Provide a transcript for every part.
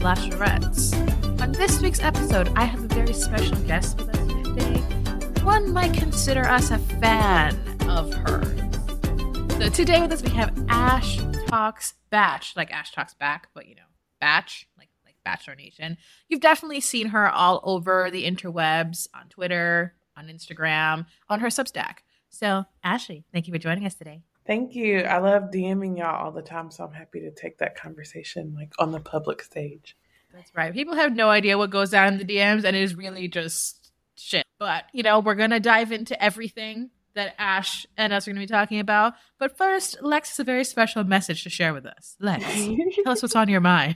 Slasherettes. On this week's episode, I have a very special guest with us today. One might consider us a fan of hers. So today with us we have Ash Talks Batch, like Ash Talks Back, but Batch, like Bachelor Nation. You've definitely seen her all over the interwebs, on Twitter, on Instagram, on her Substack. So Ashley, thank you for joining us today. Thank you. I love DMing y'all all the time, so I'm happy to take that conversation on the public stage. That's right. People have no idea what goes down in the DMs, and it is really just shit. But, we're going to dive into everything that Ash and us are going to be talking about. But first, Lex has a very special message to share with us. Lex, tell us what's on your mind.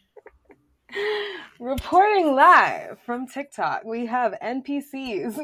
Reporting live from TikTok, we have NPCs.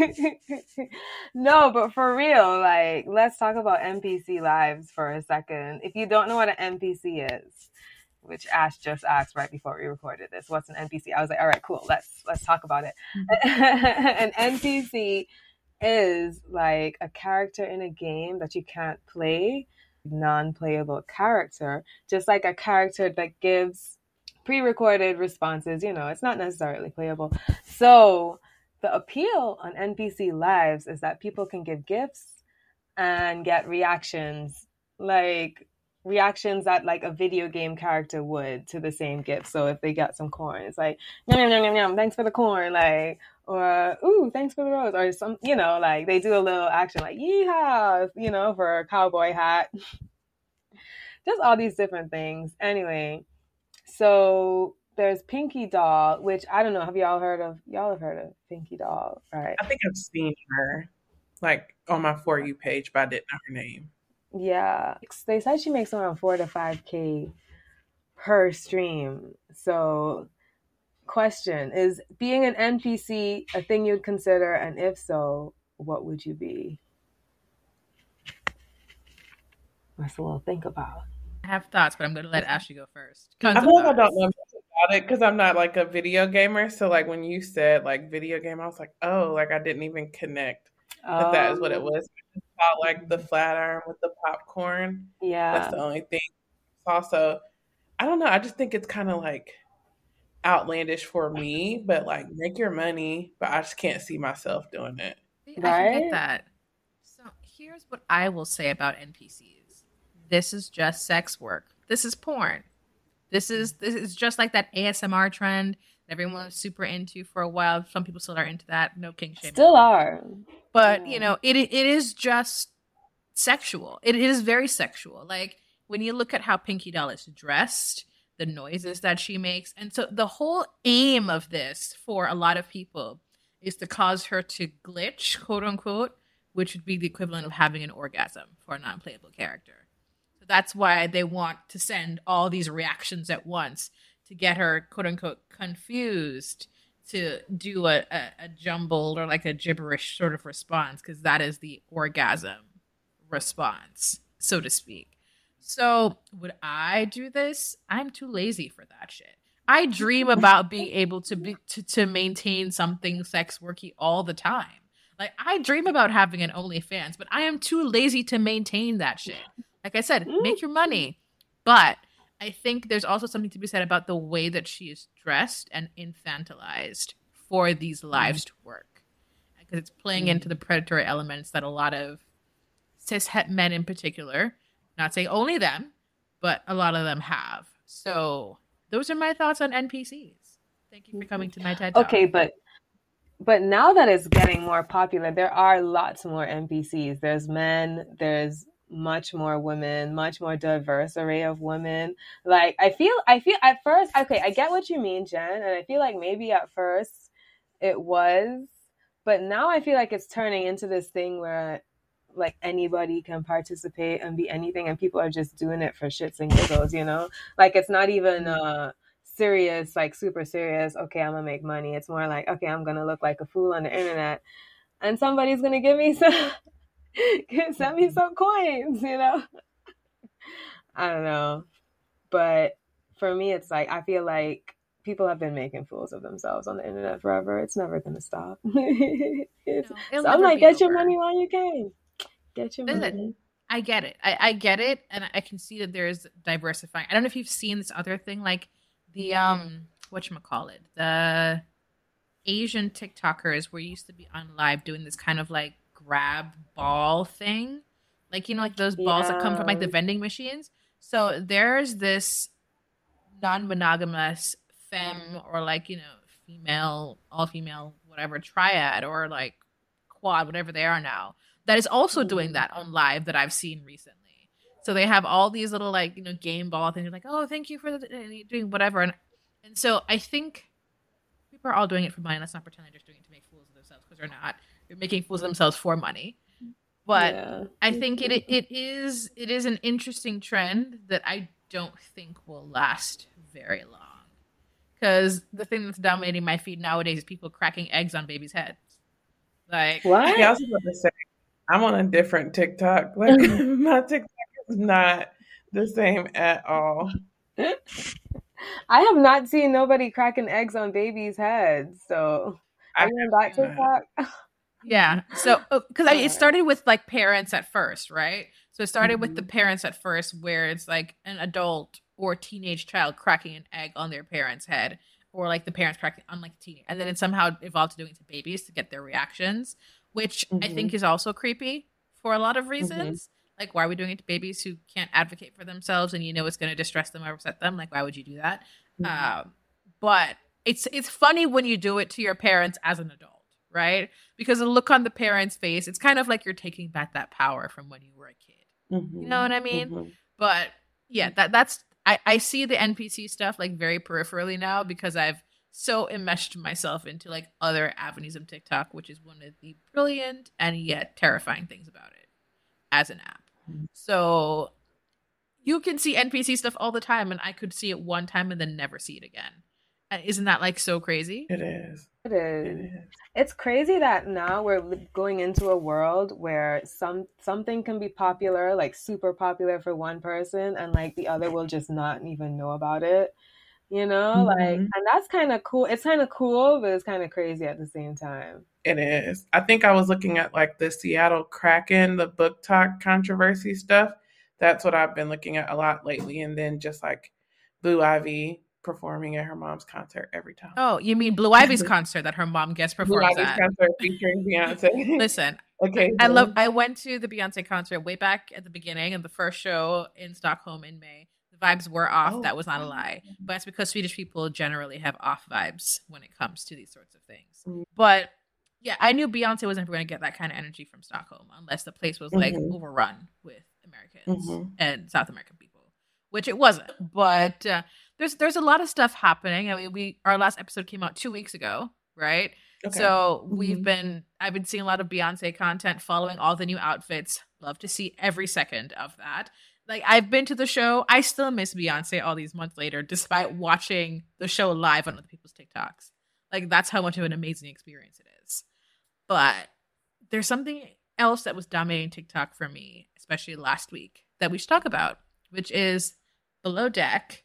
No, but for real, let's talk about NPC lives for a second. If you don't know what an NPC is, which Ash just asked right before we recorded this, what's an NPC? I was like, all right, cool, let's talk about it. An NPC is like a character in a game that you can't play, non-playable character, just like a character that gives pre-recorded responses, it's not necessarily playable. So the appeal on NPC lives is that people can give gifts and get reactions, like reactions that like a video game character would to the same gift. So if they got some corn, it's like, yum, yum, yum, yum, yum, thanks for the corn, or, ooh, thanks for the rose, or some, they do a little action like, yeehaw, for a cowboy hat. Just all these different things. Anyway, so there's Pinky Doll, which I don't know. Have y'all heard of Pinky Doll, right? I think I've seen her on my For You page, but I didn't know her name. Yeah. They said she makes around 4 to 5K per stream. So question, is being an NPC a thing you'd consider? And if so, what would you be? That's a little think about. I have thoughts, but I'm going to let Ashley go first. I feel like I don't know much about it because I'm not a video gamer. So when you said video game, I was like, oh, I didn't even connect that is what it was. I just saw the flat iron with the popcorn. Yeah. That's the only thing. Also, I don't know. I just think it's kind of outlandish for me, but make your money, but I just can't see myself doing it. Right? I can get that. So here's what I will say about NPCs. This is just sex work. This is porn. This is just like that ASMR trend that everyone was super into for a while. Some people still are into that. No king shaming. Still are. But, it is just sexual. It is very sexual. When you look at how Pinky Doll is dressed, the noises that she makes. And so the whole aim of this for a lot of people is to cause her to glitch, quote unquote, which would be the equivalent of having an orgasm for a non-playable character. That's why they want to send all these reactions at once to get her, quote unquote, confused to do a jumbled or a gibberish sort of response, because that is the orgasm response, so to speak. So would I do this? I'm too lazy for that shit. I dream about being able to maintain something sex worky all the time. I dream about having an OnlyFans, but I am too lazy to maintain that shit. Like I said, make your money. But I think there's also something to be said about the way that she is dressed and infantilized for these lives to work. Because it's playing into the predatory elements that a lot of cis-het men in particular, not saying only them, but a lot of them have. So those are my thoughts on NPCs. Thank you for coming to my TED Talk. Okay, but now that it's getting more popular, there are lots more NPCs. There's men, there's much more women, much more diverse array of women. I feel at first, okay, I get what you mean, Jen, and I feel maybe at first it was, but now I feel it's turning into this thing where anybody can participate and be anything, and people are just doing it for shits and giggles, it's not even serious, super serious, okay, I'm gonna make money. It's more okay, I'm gonna look like a fool on the internet and somebody's gonna give me some send me some coins, I don't know. But for me, it's I feel people have been making fools of themselves on the internet forever. It's never going to stop. So I'm get your money while you can. Get your money. I get it. I get it. And I can see that there's diversifying. I don't know if you've seen this other thing, the whatchamacallit, the Asian TikTokers were used to be on live doing this kind of like grab ball thing. Like, like those balls that come from like the vending machines. So there's this non-monogamous femme or like, female, all female, whatever, triad or like quad, whatever they are now, that is also doing that on live that I've seen recently. So they have all these little like, game ball things like, oh, thank you for doing whatever. And so I think people are all doing it for money. Let's not pretend they're just doing it to make fools of themselves, because they're not. They're making fools of themselves for money. But I think it is an interesting trend that I don't think will last very long. Because the thing that's dominating my feed nowadays is people cracking eggs on babies' heads. Like, what? Yeah, I was about to say, I'm on a different TikTok. Like, my TikTok is not the same at all. I have not seen nobody cracking eggs on babies' heads. So, are you on that TikTok? Yeah. So, because it started with like parents at first, right? So it started with the parents at first, where it's like an adult or teenage child cracking an egg on their parent's head, or like the parents cracking on like a teenager, and then it somehow evolved to doing it to babies to get their reactions, which I think is also creepy for a lot of reasons. Like, why are we doing it to babies who can't advocate for themselves, and it's going to distress them or upset them? Like, why would you do that? But it's funny when you do it to your parents as an adult, right? Because the look on the parents' face, it's kind of like you're taking back that power from when you were a kid. You know what I mean? But yeah, that's I see the NPC stuff like very peripherally now, because I've so enmeshed myself into like other avenues of TikTok, which is one of the brilliant and yet terrifying things about it as an app. So you can see NPC stuff all the time, and I could see it one time and then never see it again. And isn't that like so crazy? It is. It is. It's crazy that now we're going into a world where something can be popular, like super popular for one person, and like the other will just not even know about it. Like, and that's kind of cool. It's kind of cool, but it's kind of crazy at the same time. It is. I think I was looking at like the Seattle Kraken, the book talk controversy stuff. That's what I've been looking at a lot lately. And then just like Blue Ivy performing at her mom's concert every time. Oh, you mean Blue Ivy's concert that her mom guest performs Blue Ivy's concert featuring Beyonce. Listen, okay. I went to the Beyonce concert way back at the beginning of the first show in Stockholm in May. The vibes were off. That was not a lie. But it's because Swedish people generally have off vibes when it comes to these sorts of things. But yeah, I knew Beyonce wasn't going to get that kind of energy from Stockholm unless the place was like overrun with Americans and South American people, which it wasn't. But there's a lot of stuff happening. I mean, our last episode came out 2 weeks ago, right? Okay. So I've been seeing a lot of Beyonce content, following all the new outfits. Love to see every second of that. Like, I've been to the show. I still miss Beyonce all these months later, despite watching the show live on other people's TikToks. Like, that's how much of an amazing experience it is. But there's something else that was dominating TikTok for me, especially last week, that we should talk about, which is Below Deck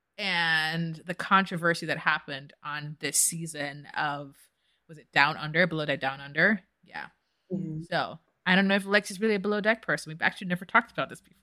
and the controversy that happened on this season of, was it Down Under? Below Deck Down Under? Yeah. So, I don't know if Lexi's really a Below Deck person. We've actually never talked about this before.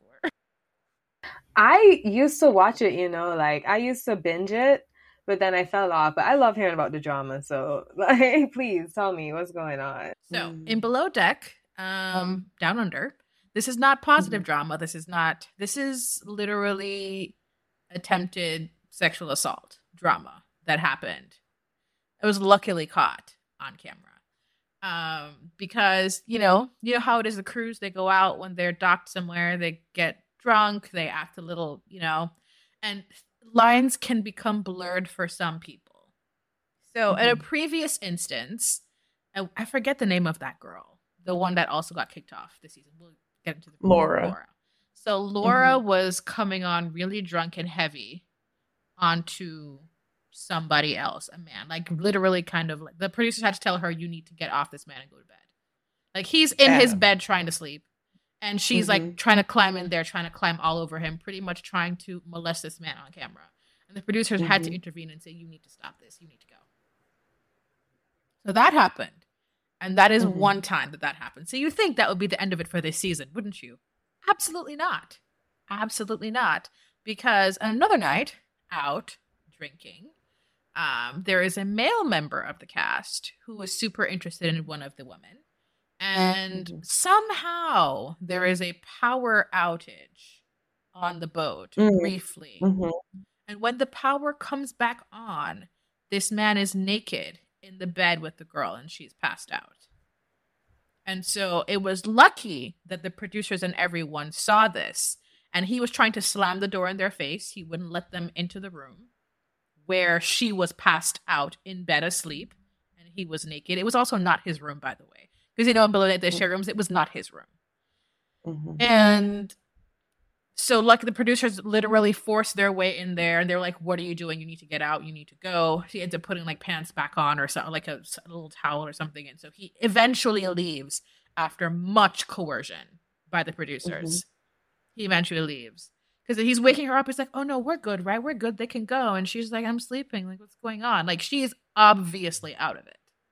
I used to watch it, like I used to binge it, but then I fell off. But I love hearing about the drama, so like, please tell me what's going on. So in Below Deck, Down Under, this is not positive drama. This is literally attempted sexual assault drama that happened. It was luckily caught on camera. Because you know how it is, the crews, they go out when they're docked somewhere, they get drunk, they act a little, and lines can become blurred for some people. So in a previous instance, I forget the name of that girl, the one that also got kicked off this season. We'll get into the Laura. So Laura was coming on really drunk and heavy onto somebody else, a man, like literally kind of like the producers had to tell her, you need to get off this man and go to bed. Like, he's in his bed trying to sleep. And she's like trying to climb in there, trying to climb all over him, pretty much trying to molest this man on camera. And the producers had to intervene and say, you need to stop this. You need to go. So that happened. And that is one time that happened. So you think that would be the end of it for this season, wouldn't you? Absolutely not. Absolutely not. Because another night out drinking, there is a male member of the cast who was super interested in one of the women. And somehow there is a power outage on the boat briefly. And when the power comes back on, this man is naked in the bed with the girl and she's passed out. And so it was lucky that the producers and everyone saw this. And he was trying to slam the door in their face. He wouldn't let them into the room where she was passed out in bed asleep. And he was naked. It was also not his room, by the way. Because, you know, in below the share rooms, it was not his room. And so, like, the producers literally forced their way in there. And they're like, what are you doing? You need to get out. You need to go. He ends up putting, like, pants back on or something, like a little towel or something. And so he eventually leaves after much coercion by the producers. He eventually leaves. Because he's waking her up. He's like, oh, no, we're good, right? We're good. They can go. And she's like, I'm sleeping. Like, what's going on? Like, she is obviously out of it.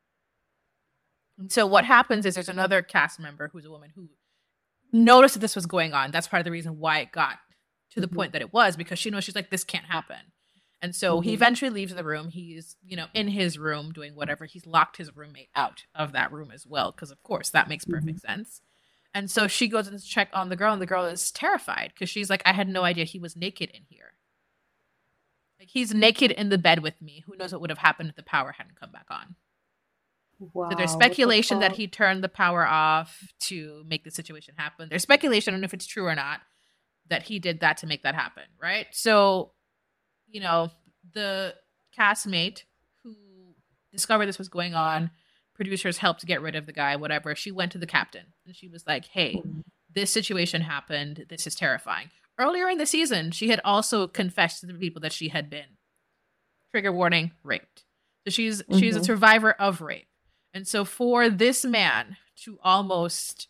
And so what happens is there's another cast member who's a woman who noticed that this was going on. That's part of the reason why it got to the point that it was, because she knows, she's like, this can't happen. And so he eventually leaves the room. He's, you know, in his room doing whatever. He's locked his roommate out of that room as well, because of course that makes perfect sense. And so she goes in to check on the girl, and the girl is terrified because she's like, I had no idea he was naked in here. Like, he's naked in the bed with me. Who knows what would have happened if the power hadn't come back on. Wow, so there's speculation that he turned the power off to make the situation happen. There's speculation, I don't know if it's true or not, that he did that to make that happen, right? So, you know, the castmate who discovered this was going on, producers helped get rid of the guy, whatever. She went to the captain and she was like, hey, this situation happened. This is terrifying. Earlier in the season, she had also confessed to the people that she had been, trigger warning, raped. So she's a survivor of rape. And so for this man to almost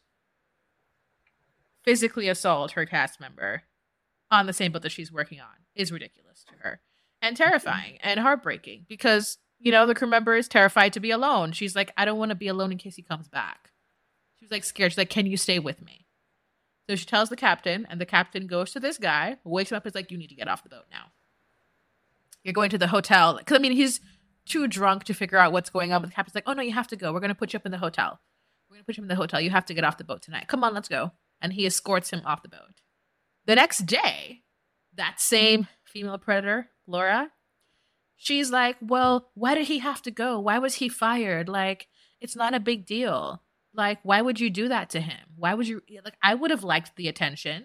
physically assault her cast member on the same boat that she's working on is ridiculous to her and terrifying and heartbreaking because, you know, the crew member is terrified to be alone. She's like, I don't want to be alone in case he comes back. She was like scared. She's like, can you stay with me? So she tells the captain, and the captain goes to this guy, wakes him up, is like, you need to get off the boat now. You're going to the hotel. Because, I mean, he's too drunk to figure out what's going on. But the captain's like, oh, no, you have to go. We're going to put you up in the hotel. We're going to put you in the hotel. You have to get off the boat tonight. Come on, let's go. And he escorts him off the boat. The next day, that same female predator, Laura, she's like, well, why did he have to go? Why was he fired? Like, it's not a big deal. Like, why would you do that to him? Why would you? Like, I would have liked the attention.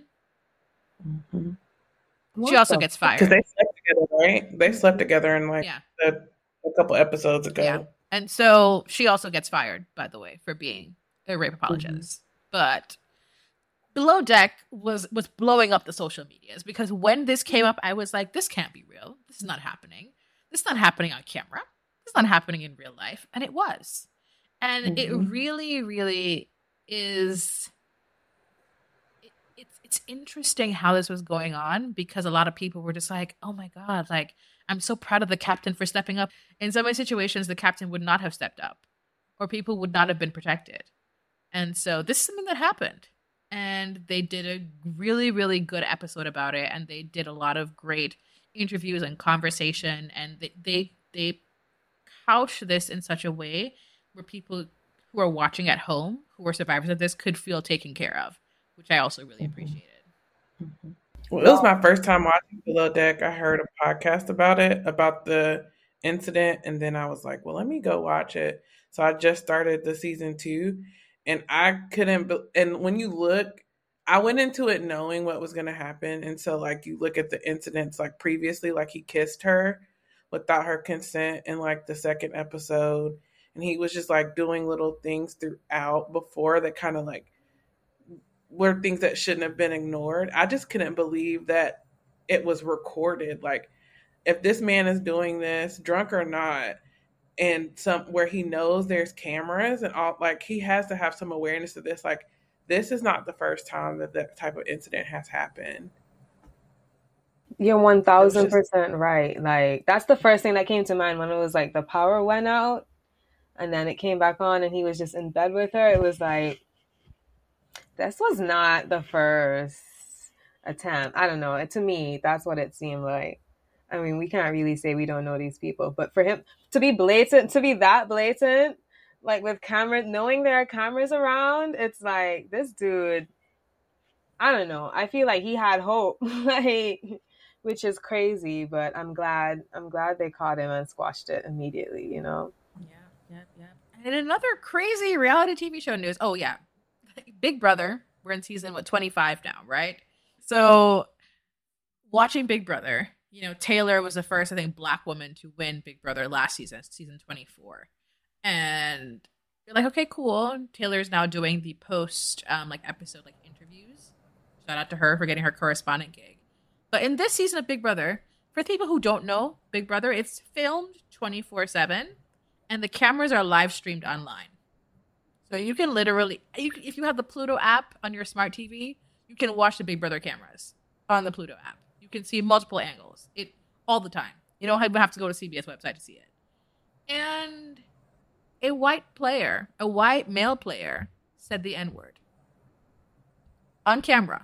She also gets fired. Because they slept together, right? They slept together in like a couple episodes ago. Yeah. And so she also gets fired, by the way, for being a rape apologist. But Below Deck was blowing up the social medias because when this came up, I was like, this can't be real. This is not happening. This is not happening on camera. This is not happening in real life. And it was. And it really, really is. It's interesting how this was going on because a lot of people were just like, oh my God, like, I'm so proud of the captain for stepping up. In some situations, the captain would not have stepped up or people would not have been protected. And so this is something that happened. And they did a really, really good episode about it. And they did a lot of great interviews and conversation. And they couch this in such a way where people who are watching at home, who are survivors of this, could feel taken care of, which I also really appreciated. Well, it was my first time watching Below Deck. I heard a podcast about it, about the incident. And then I was like, well, let me go watch it. So I just started the season 2. And I couldn't, and when you look, I went into it knowing what was going to happen. And so, like, you look at the incidents, like, previously, like, he kissed her without her consent in, like, the second episode. And he was just, like, doing little things throughout before that kind of, like, were things that shouldn't have been ignored. I just couldn't believe that it was recorded. Like, if this man is doing this, drunk or not, and where he knows there's cameras and all, like, he has to have some awareness of this. Like, this is not the first time that type of incident has happened. You're 1000% right. Like, that's the first thing that came to mind when it was like the power went out and then it came back on and he was just in bed with her. It was like, this was not the first attempt. I don't know. To me, that's what it seemed like. I mean, we can't really say we don't know these people, but for him to be blatant, to be that blatant, like with cameras, knowing there are cameras around, it's like this dude, I don't know. I feel like he had hope, like, which is crazy, but I'm glad they caught him and squashed it immediately, you know? Yeah. And another crazy reality TV show news. Oh yeah. Big Brother. We're in season 25 now, right? So watching Big Brother, you know, Taylor was the first, I think, Black woman to win Big Brother last season, season 24. And you're like, okay, cool. Taylor's now doing the post episode interviews. Shout out to her for getting her correspondent gig. But in this season of Big Brother, for people who don't know Big Brother, it's filmed 24/7 and the cameras are live streamed online. So you can literally, if you have the Pluto app on your smart TV, you can watch the Big Brother cameras on the Pluto app. You can see multiple angles all the time. You don't even have to go to CBS website to see it. And a white male player, said the N-word on camera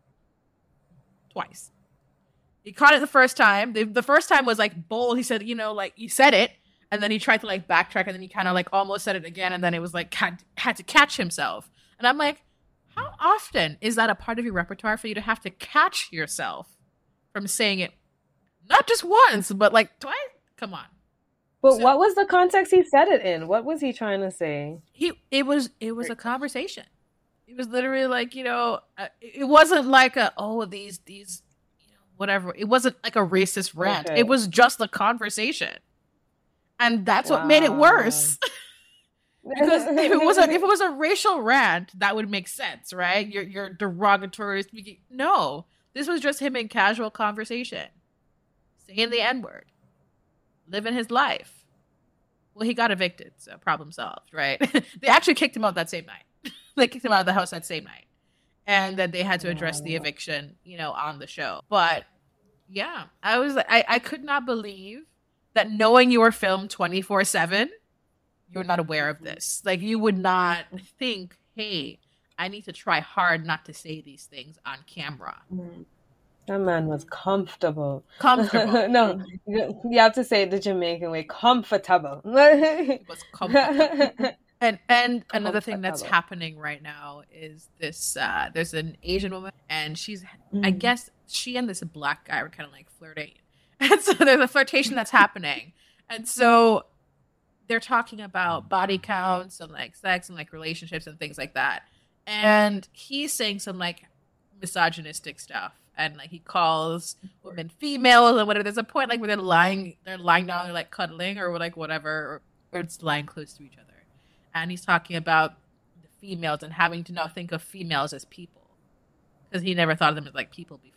twice. He caught it the first time. The first time was bold. He said, he said it. And then he tried to backtrack, and then he kind of almost said it again. And then it was had to catch himself. And I'm like, how often is that a part of your repertoire for you to have to catch yourself from saying it? Not just once, but twice? Come on. But what was the context he said it in? What was he trying to say? It was a conversation. It was literally it wasn't these whatever. It wasn't like a racist rant. Okay. It was just a conversation. And that's what made it worse. Because if it was a racial rant, that would make sense, right? You're derogatory speaking. No, this was just him in casual conversation, saying the N-word, living his life. Well, he got evicted, so problem solved, right? They actually kicked him out that same night. They kicked him out of the house that same night, and then they had to address the eviction, on the show. But yeah, I could not believe that knowing you were filmed 24/7, you're not aware of this. You would not think, hey, I need to try hard not to say these things on camera. That man was comfortable. No, you have to say it the Jamaican way. Comfortable. He was comfortable. And another thing that's happening right now is this, there's an Asian woman, and she's, I guess she and this Black guy were kind of flirting. And so there's a flirtation that's happening. And so they're talking about body counts and sex and relationships and things like that. And he's saying some misogynistic stuff. And he calls women females and whatever. There's a point where they're lying down, they're cuddling or whatever, or it's lying close to each other. And he's talking about the females and having to now think of females as people. Because he never thought of them as people before.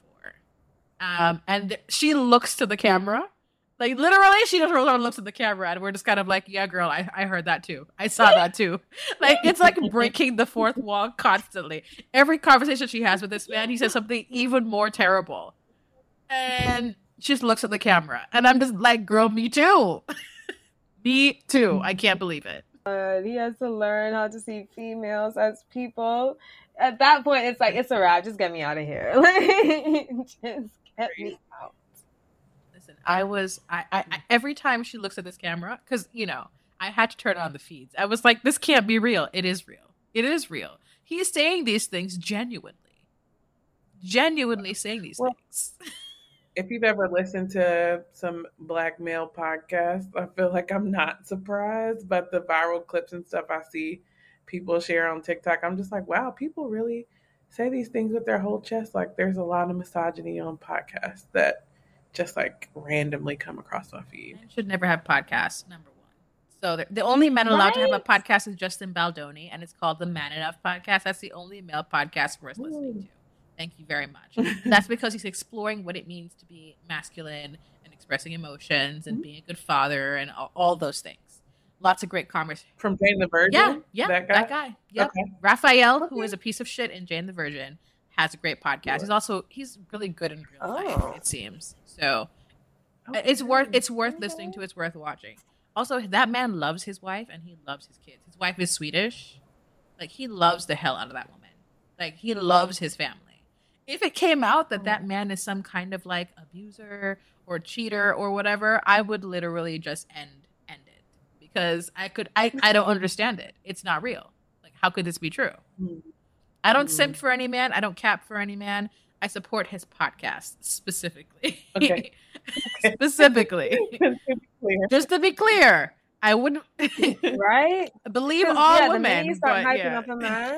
And she looks to the camera. Literally, she just looks at the camera, and we're just kind of yeah, girl, I heard that too. I saw that too. It's breaking the fourth wall constantly. Every conversation she has with this man, he says something even more terrible. And she just looks at the camera. And I'm just girl, me too. Me too. I can't believe it. He has to learn how to see females as people. At that point, it's a wrap. Just get me out of here. Just get me out. Listen, I every time she looks at this camera, because, I had to turn on the feeds. I was like, this can't be real. It is real. It is real. He's saying these things genuinely saying these things. If you've ever listened to some Black male podcasts, I feel like I'm not surprised, but the viral clips and stuff I see people share on TikTok, I'm just wow, people really say these things with their whole chest. There's a lot of misogyny on podcasts that just randomly come across my feed. Men should never have podcasts, number one. So the only men allowed to have a podcast is Justin Baldoni, and it's called the Man Enough Podcast. That's the only male podcast worth listening to. Thank you very much. And that's because he's exploring what it means to be masculine and expressing emotions and being a good father and all those things. Lots of great conversation. From Jane the Virgin? Yeah, that guy. Yep. Okay. Raphael, who is a piece of shit in Jane the Virgin, has a great podcast. He's really good in real life, it seems. So it's worth listening to. It's worth watching. Also, that man loves his wife and he loves his kids. His wife is Swedish. He loves the hell out of that woman. He loves his family. if it came out that that man is some kind of like abuser or cheater or whatever, I would literally just end it, because I don't understand it. It's not real. Like, how could this be true? I don't simp for any man. I don't cap for any man. I support his podcast specifically. Okay. Specifically. Just to be clear, I wouldn't Right? believe all The women. minute you start But hyping yeah. up a man,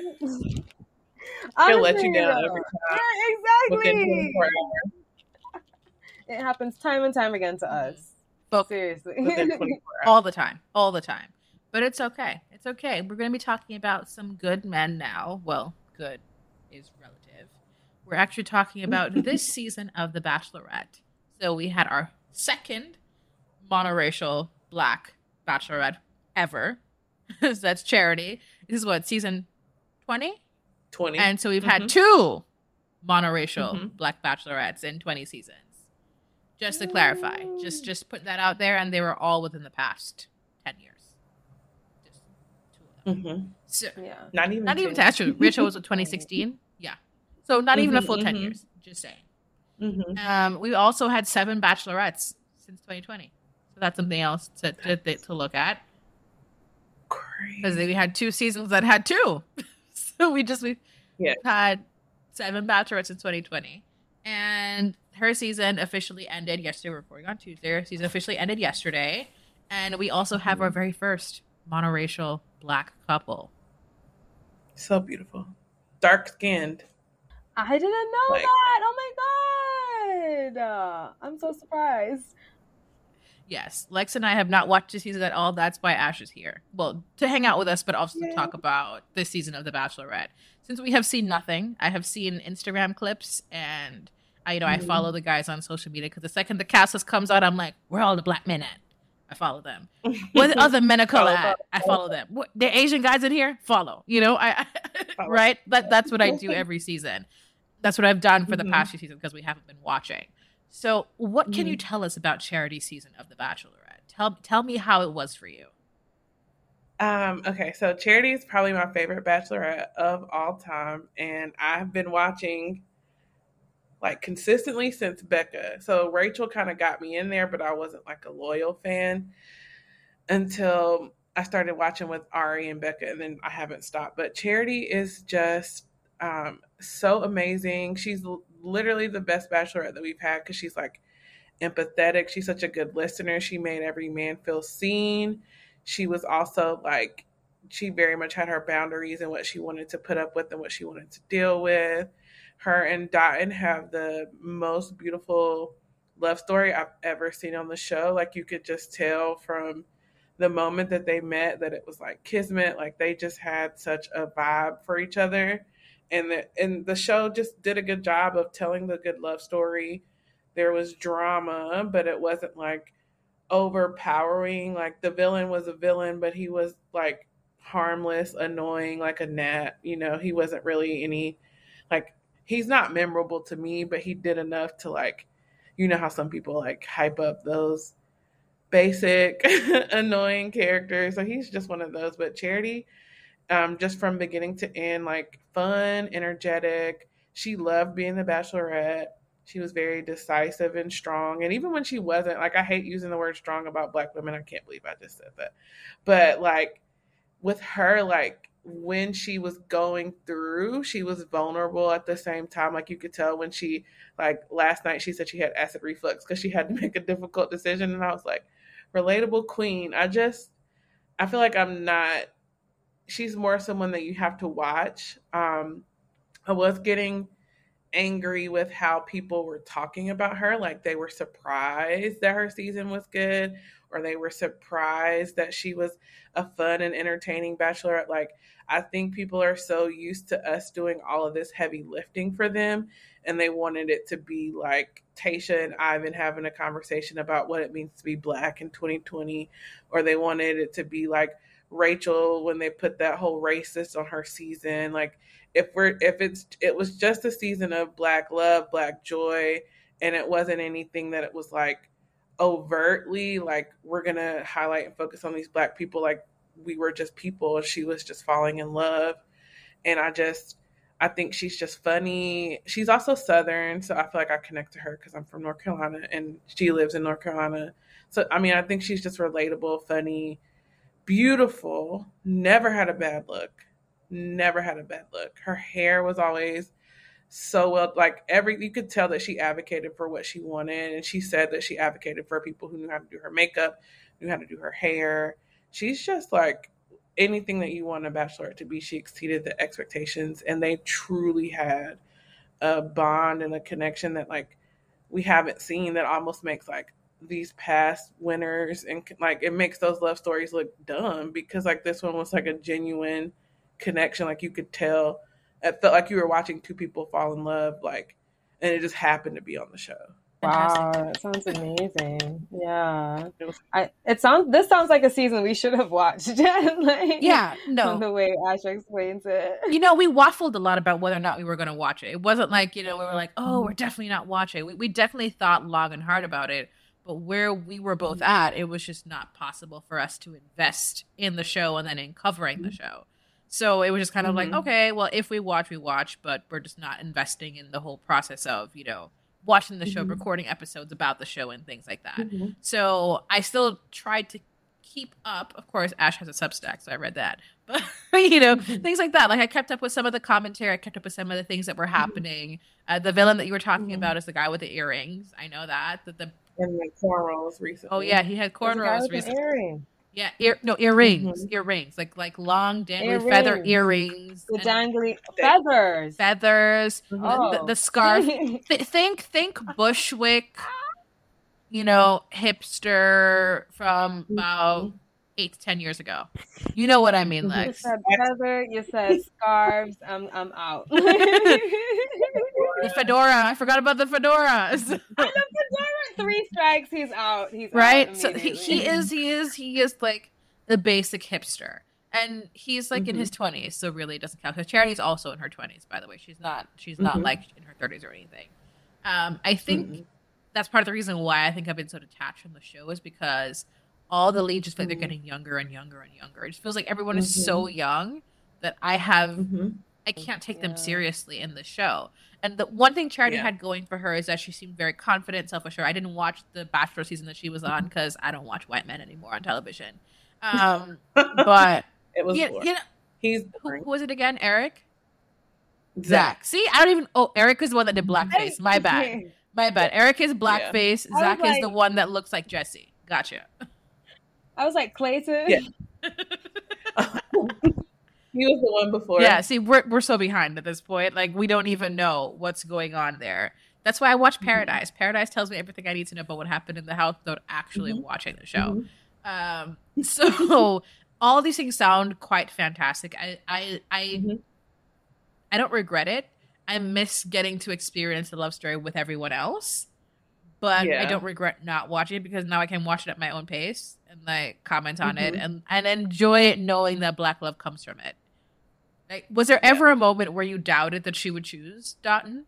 He'll let you honestly, down though. every time. Yeah, Within exactly. 24 hours. It happens time and time again to us. But Seriously. Within 24 hours. all the time. But it's okay. It's okay. We're going to be talking about some good men now. Well, good is relative. We're actually talking about this season of The Bachelorette. So we had our second monoracial black bachelorette ever. So that's Charity. This is what, season 20? 20. And so we've had two monoracial black bachelorettes in 20 seasons. Just to clarify, just put that out there, and they were all within the past 10 years. Just two of them. So, Yeah. Not even that's true. Rachel was 2016. Yeah. So not even a full 10 years. Just saying. We also had 7 bachelorettes since 2020. So that's something else to look at. Because we had 2 seasons that had 2. So we had 7 bachelorettes in 2020. And her season officially ended yesterday. We're recording on Tuesday. Her season officially ended yesterday. And we also have our very first monoracial black couple. So beautiful. Dark skinned. I didn't know that. Oh my god. I'm so surprised. Yes, Lex and I have not watched the season at all. That's why Ash is here. Well, to hang out with us, but also to talk about this season of The Bachelorette. Since we have seen nothing, I have seen Instagram clips, and I follow the guys on social media, because the second the cast list comes out, I'm like, where are all the black men at? I follow them. Where the other men of color at? I follow them. What, the Asian guys in here? Follow. Right? That's what I do every season. That's what I've done for the past few seasons, because we haven't been watching. So what can you tell us about Charity's season of The Bachelorette? Tell me how it was for you. Okay, so Charity is probably my favorite bachelorette of all time, and I've been watching like consistently since Becca. So Rachel kind of got me in there, but I wasn't like a loyal fan until I started watching with Ari and Becca, and then I haven't stopped. But Charity is just so amazing. She's literally the best bachelorette that we've had, because she's like empathetic. She's such a good listener. She made every man feel seen. She was also like, she very much had her boundaries and what she wanted to put up with and what she wanted to deal with. Her and Dotun have the most beautiful love story I've ever seen on the show. Like, you could just tell from the moment that they met that it was like kismet. Like, they just had such a vibe for each other. And the show just did a good job of telling the good love story. There was drama, but it wasn't like overpowering. Like, the villain was a villain, but he was like harmless, annoying, like a gnat. He wasn't really any, like, he's not memorable to me, but he did enough to, like, how some people like hype up those basic annoying characters. So he's just one of those. But Charity, just from beginning to end, like, fun, energetic. She loved being the bachelorette. She was very decisive and strong. And even when she wasn't, like, I hate using the word strong about Black women. I can't believe I just said that. But like, with her, like, when she was going through, she was vulnerable at the same time. Like, you could tell when she, like, last night she said she had acid reflux because she had to make a difficult decision. And I was like, relatable queen. I feel like she's more someone that you have to watch. I was getting angry with how people were talking about her. Like, they were surprised that her season was good, or they were surprised that she was a fun and entertaining bachelorette. Like, I think people are so used to us doing all of this heavy lifting for them, and they wanted it to be like Tayshia and Ivan having a conversation about what it means to be Black in 2020, or they wanted it to be like Rachel when they put that whole racist on her season. Like, it was just a season of Black love, Black joy, and it wasn't anything that it was like overtly like, we're gonna highlight and focus on these Black people. Like, we were just people, and she was just falling in love. And I think she's just funny. She's also Southern, so I feel like I connect to her because I'm from North Carolina and she lives in North Carolina. So, I mean, I think she's just relatable, funny, beautiful, never had a bad look. Never had a bad look. Her hair was always so well, like you could tell that she advocated for what she wanted. And she said that she advocated for people who knew how to do her makeup, knew how to do her hair. She's just like anything that you want a bachelorette to be. She exceeded the expectations, and they truly had a bond and a connection that like we haven't seen, that almost makes like these past winners, and like it makes those love stories look dumb, because like this one was like a genuine connection. Like you could tell, it felt like you were watching two people fall in love, like, and it just happened to be on the show. Wow, that sounds amazing. Yeah. It was, This sounds like a season we should have watched. Like, Yeah, no. The way Asha explains it. You know, we waffled a lot about whether or not we were going to watch it. It wasn't like, you know, we were like, oh, we're definitely not watching. We definitely thought long and hard about it. But where we were both at, it was just not possible for us to invest in the show and then in covering the show. So it was just kind of like, okay, well, if we watch, we watch, but we're just not investing in the whole process of, you know, watching the show, recording episodes about the show and things like that. So I still tried to keep up. Of course, Ash has a Substack, so I read that. But, you know, things like that. Like I kept up with some of the commentary. I kept up with some of the things that were happening. The villain that you were talking about is the guy with the earrings. I know that. and like cornrows recently. Oh, yeah, he had cornrows recently. Earring. Yeah, earrings. Earrings. Like long, dangly feather earrings. The dangly feathers. Feathers. The scarf. Think Bushwick, you know, hipster from about 8 to 10 years ago. You know what I mean, Lex. You said feather, you said scarves, I'm out. The fedora. I forgot about the fedoras. I love fedora. 3 strikes, he's out. He's right. Out So he is like the basic hipster, and he's like in his 20s, so really it doesn't count. Because Charity's also in her 20s, by the way. She's not like in her 30s or anything. I think that's part of the reason why I think I've been so detached from the show, is because all the leads just feel like they're getting younger and younger and younger. It just feels like everyone is so young that I can't take them seriously in the show. And the one thing Charity had going for her is that she seemed very confident, self-assured. I didn't watch the Bachelor season that she was on because I don't watch white men anymore on television. But it was you know, who was it again? Eric? Zach. See, I don't even. Oh, Eric is the one that did blackface. My bad. Eric is blackface. Zach is the one that looks like Jesse. Gotcha. I was like, Clayton. Yeah. He was the one before. Yeah, see, we're so behind at this point. Like, we don't even know what's going on there. That's why I watch Paradise. Paradise tells me everything I need to know about what happened in the house without actually watching the show. So all these things sound quite fantastic. I don't regret it. I miss getting to experience the love story with everyone else. But I don't regret not watching it, because now I can watch it at my own pace and like comment on it and enjoy it, knowing that Black love comes from it. Like, was there ever a moment where you doubted that she would choose Dotun?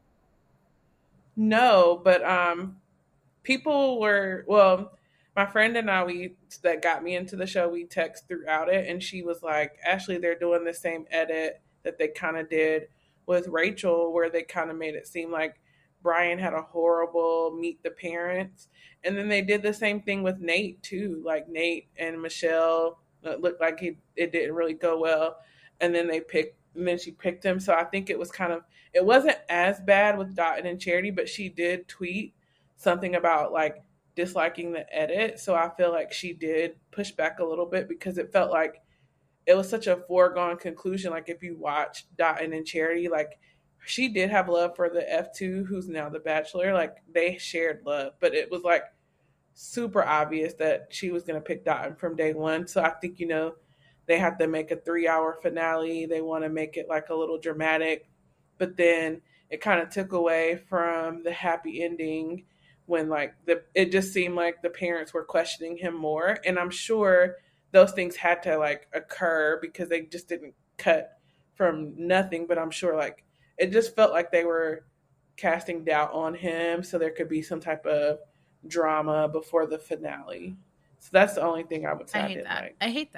No, but people were, well, my friend and I, that got me into the show, we text throughout it, and she was like, Ashley, they're doing the same edit that they kind of did with Rachel, where they kind of made it seem like Brian had a horrible meet the parents. And then they did the same thing with Nate too. Like Nate and Michelle, it looked like it didn't really go well. And then she picked him. So I think it wasn't as bad with Dotun and Charity, but she did tweet something about like disliking the edit. So I feel like she did push back a little bit, because it felt like it was such a foregone conclusion. Like if you watch Dotun and Charity, like she did have love for the F2, who's now the Bachelor. Like they shared love, but it was like super obvious that she was going to pick Dotun from day one. So I think, they have to make a 3-hour finale. They want to make it like a little dramatic, but then it kind of took away from the happy ending when like it just seemed like the parents were questioning him more. And I'm sure those things had to like occur because they just didn't cut from nothing. But I'm sure like it just felt like they were casting doubt on him, so there could be some type of drama before the finale. So that's the only thing I would say. I hate that.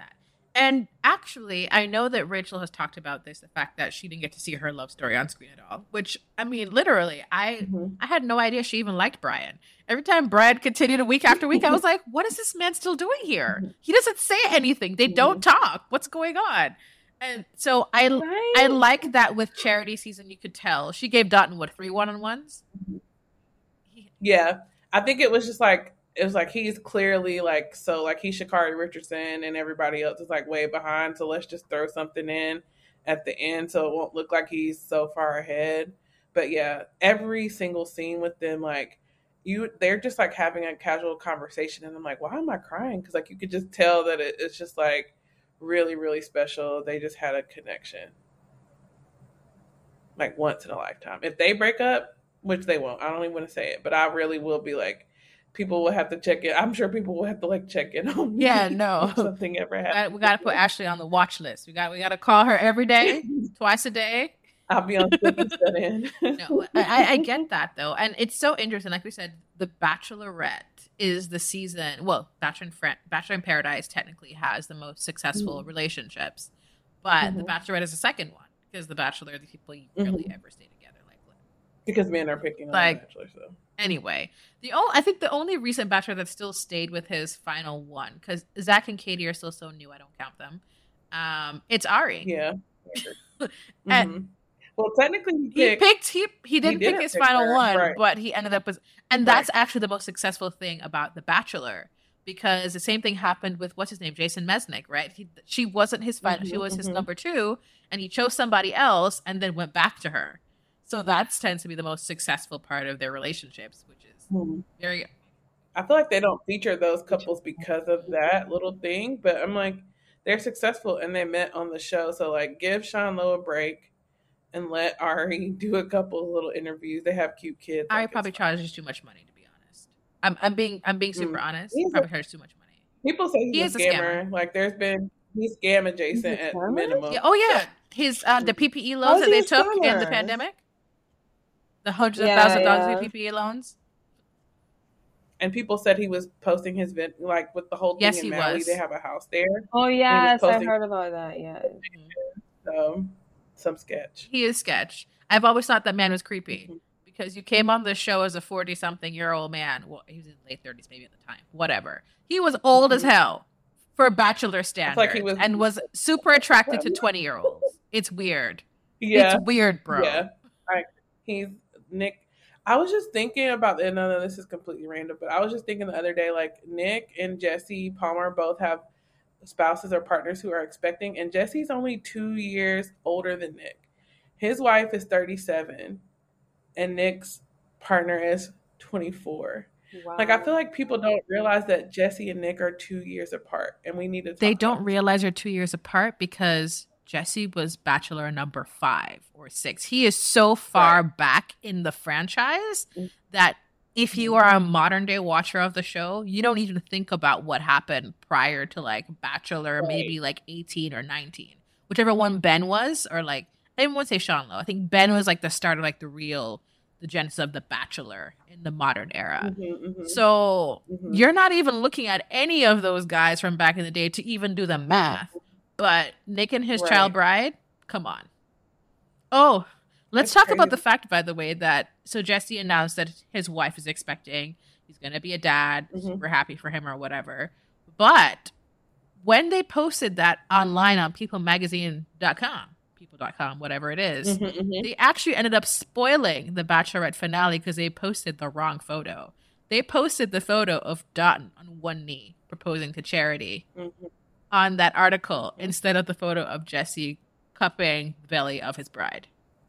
And actually, I know that Rachel has talked about this, the fact that she didn't get to see her love story on screen at all. Which, I mean, literally, I had no idea she even liked Brian. Every time Brian continued week after week, I was like, what is this man still doing here? He doesn't say anything. They don't talk. What's going on? And so I like that with Charity season, you could tell. She gave Dotun, what, 3 one-on-ones? Yeah. I think it was just like, it was like he's clearly like, so like he's Sha'Carri Richardson and everybody else is like way behind. So let's just throw something in at the end so it won't look like he's so far ahead. But yeah, every single scene with them, like they're just like having a casual conversation, and I'm like, why am I crying? Because like you could just tell that it's just like really, really special. They just had a connection, like once in a lifetime. If they break up, which they won't, I don't even want to say it, but I really will be like, people will have to check in. I'm sure people will have to like check in on me. Yeah, no. If something ever happens. We got to put Ashley on the watch list. We got to call her every day, twice a day. I'll be on in. No, I get that though, and it's so interesting. Like we said, The Bachelorette is the season. Well, Bachelor in Paradise technically has the most successful relationships, but The Bachelorette is the second one because The Bachelor are the people you rarely ever stay together. Because men are picking on like, The Bachelor. So anyway, I think the only recent Bachelor that still stayed with his final one, because Zach and Katie are still so new, I don't count them. It's Ari. Yeah. And well, technically, he didn't pick his final one, right. But he ended up with, and that's actually the most successful thing about The Bachelor, because the same thing happened with what's his name, Jason Mesnick, right? She wasn't his final; she was his number 2, and he chose somebody else, and then went back to her. So that tends to be the most successful part of their relationships, which is very. I feel like they don't feature those couples because of that little thing, but I'm like, they're successful and they met on the show. So like, give Sean Lowe a break and let Ari do a couple of little interviews. They have cute kids. Ari probably charges too much money, to be honest. I'm being super honest. He probably charges too much money. People say he's a scammer. Like he's scam adjacent at minimum. Yeah, his the PPE loans that they took in the pandemic. The hundreds of thousands of dollars in PPE loans. And people said he was posting his like with the whole thing in Maui. They have a house there. Oh yes, I heard about that. Yeah. So some sketch. He is sketch. I've always thought that man was creepy because you came on the show as a 40-something-year-old man. Well, he was in late 30s maybe at the time. Whatever. He was old as hell for Bachelor standards, like and was super attracted to 20-year-olds. It's weird. Yeah, it's weird, bro. Yeah, he's Nick. I was just thinking about, and no, this is completely random, but I was just thinking the other day, like Nick and Jesse Palmer both have spouses or partners who are expecting, and Jesse's only 2 years older than Nick. His wife is 37, and Nick's partner is 24. Wow. Like, I feel like people don't realize that Jesse and Nick are 2 years apart, and we need to talk They don't realize they're 2 years apart because Jesse was Bachelor number 5 or 6. He is so far back in the franchise that if you are a modern day watcher of the show, you don't even think about what happened prior to like Bachelor, maybe like 18 or 19, whichever one Ben was, or like, I didn't want to say Sean Lowe. I think Ben was like the start of like the genesis of the Bachelor in the modern era. So you're not even looking at any of those guys from back in the day to even do the math. But Nick and his child bride, come on. Oh, let's talk about the fact, by the way, that so Jesse announced that his wife is expecting. He's going to be a dad. We're happy for him or whatever. But when they posted that online on people.com, whatever it is, they actually ended up spoiling the Bachelorette finale because they posted the wrong photo. They posted the photo of Dotun on one knee proposing to Charity on that article instead of the photo of Jesse cupping the belly of his bride.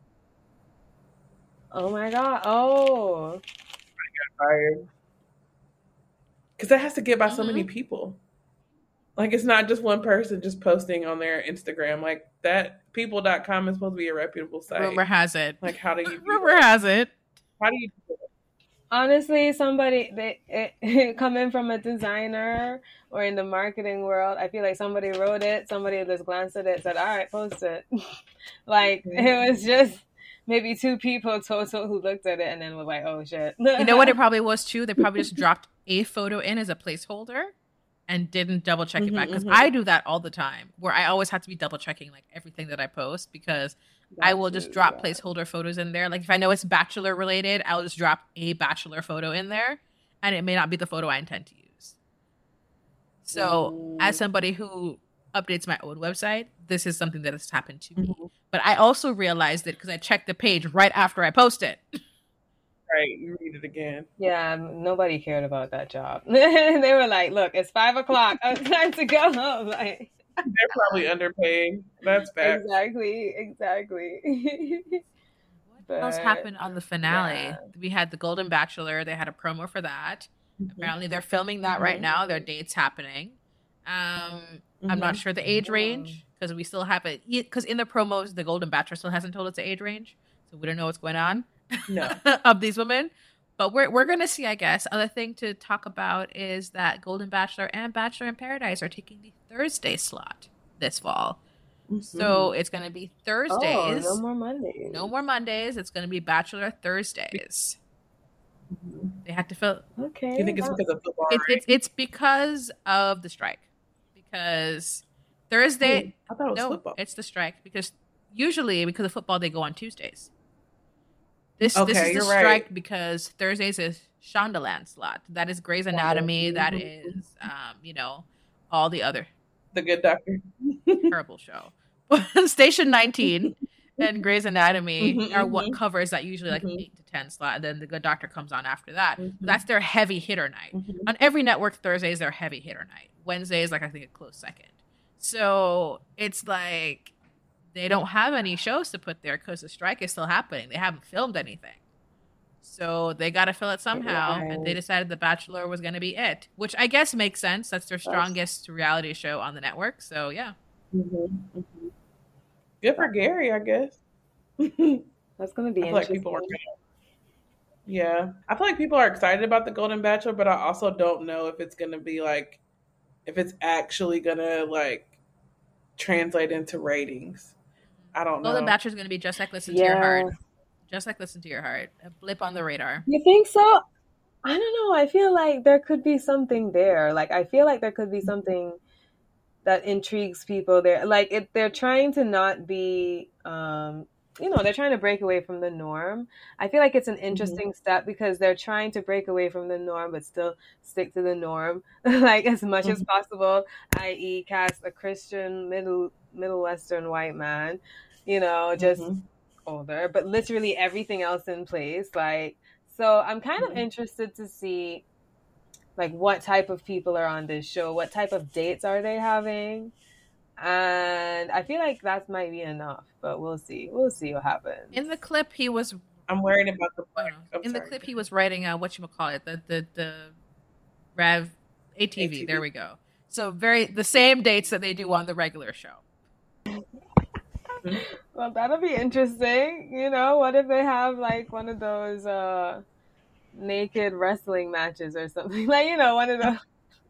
Oh my God. Oh. I got fired. Because that has to get by so many people. Like, it's not just one person just posting on their Instagram. Like, that people.com is supposed to be a reputable site. Rumor has it. Like, how do you do Rumor has it. How do you do it? Honestly, coming from a designer or in the marketing world, I feel like somebody wrote it, somebody just glanced at it, said, all right, post it. Like, it was just maybe 2 people total who looked at it and then was like, oh, shit. You know what it probably was, too? They probably just dropped a photo in as a placeholder and didn't double check it back, because Mm-hmm. I do that all the time, where I always have to be double checking like everything that I post, because I will just drop placeholder photos in there. Like if I know it's Bachelor related, I'll just drop a Bachelor photo in there, and it may not be the photo I intend to use. So as somebody who updates my own website, this is something that has happened to me. But I also realized it because I checked the page right after I post it. Right, you read it again. Yeah, nobody cared about that job. They were like, "Look, it's 5 o'clock. Time to go home." Like, they're probably underpaid. That's bad. Exactly. What else happened on the finale? We had the Golden Bachelor. They had a promo for that. Apparently, they're filming that right now. Their date's happening. I'm not sure the age range, because we still have it. Because in the promos, the Golden Bachelor still hasn't told us the age range, so we don't know what's going on. No. Of these women. But we're gonna see, I guess. Other thing to talk about is that Golden Bachelor and Bachelor in Paradise are taking the Thursday slot this fall. So it's gonna be Thursdays. Oh, no more Mondays. No more Mondays. It's gonna be Bachelor Thursdays. They had to fill. Okay. Do you think it's because of football? It's because of the strike. Because Thursday. I thought it was football. It's the strike, because usually because of football they go on Tuesdays. This is the strike because Thursdays is Shondaland slot. That is Grey's Anatomy. That is, all the other. The Good Doctor. Terrible show. Station 19 and Grey's Anatomy are what covers that usually like 8 to 10 slot. And then The Good Doctor comes on after that. That's their heavy hitter night. On every network, Thursdays their heavy hitter night. Wednesday is like, I think, a close second. So it's like they don't have any shows to put there because the strike is still happening. They haven't filmed anything. So they got to fill it somehow. Right. And they decided The Bachelor was going to be it, which I guess makes sense. That's their strongest reality show on the network. So, yeah. Good for Gary, I guess. That's going to be interesting. I feel like people are excited about the Golden Bachelor, but I also don't know if it's going to be like, if it's actually going to like translate into ratings. I don't know. Golden Bachelor is going to be just like Listen to Your Heart. Just like Listen to Your Heart. A blip on the radar. You think so? I don't know. I feel like there could be something there. Like, I feel like there could be something that intrigues people there. Like, they're trying to not be, they're trying to break away from the norm. I feel like it's an interesting step because they're trying to break away from the norm, but still stick to the norm, like as much as possible, i.e. cast a Christian Middle Western white man, just older, but literally everything else in place. Like, so I'm kind of interested to see like what type of people are on this show, what type of dates are they having. And I feel like that might be enough, but we'll see. We'll see what happens. In the clip, he was. I'm worried about the. The clip, he was writing the Rev ATV. There we go. So the same dates that they do on the regular show. Well, that'll be interesting. What if they have like one of those naked wrestling matches or something? Like, one of those.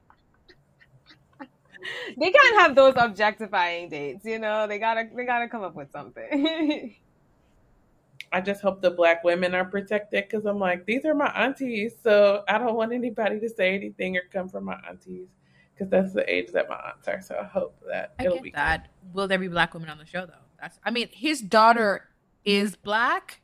They can't have those objectifying dates, they gotta come up with something. I just hope the Black women are protected because I'm like, these are my aunties, so I don't want anybody to say anything or come from my aunties because that's the age that my aunts are. So I hope that it'll be that. Cool. Will there be Black women on the show though? His daughter is Black.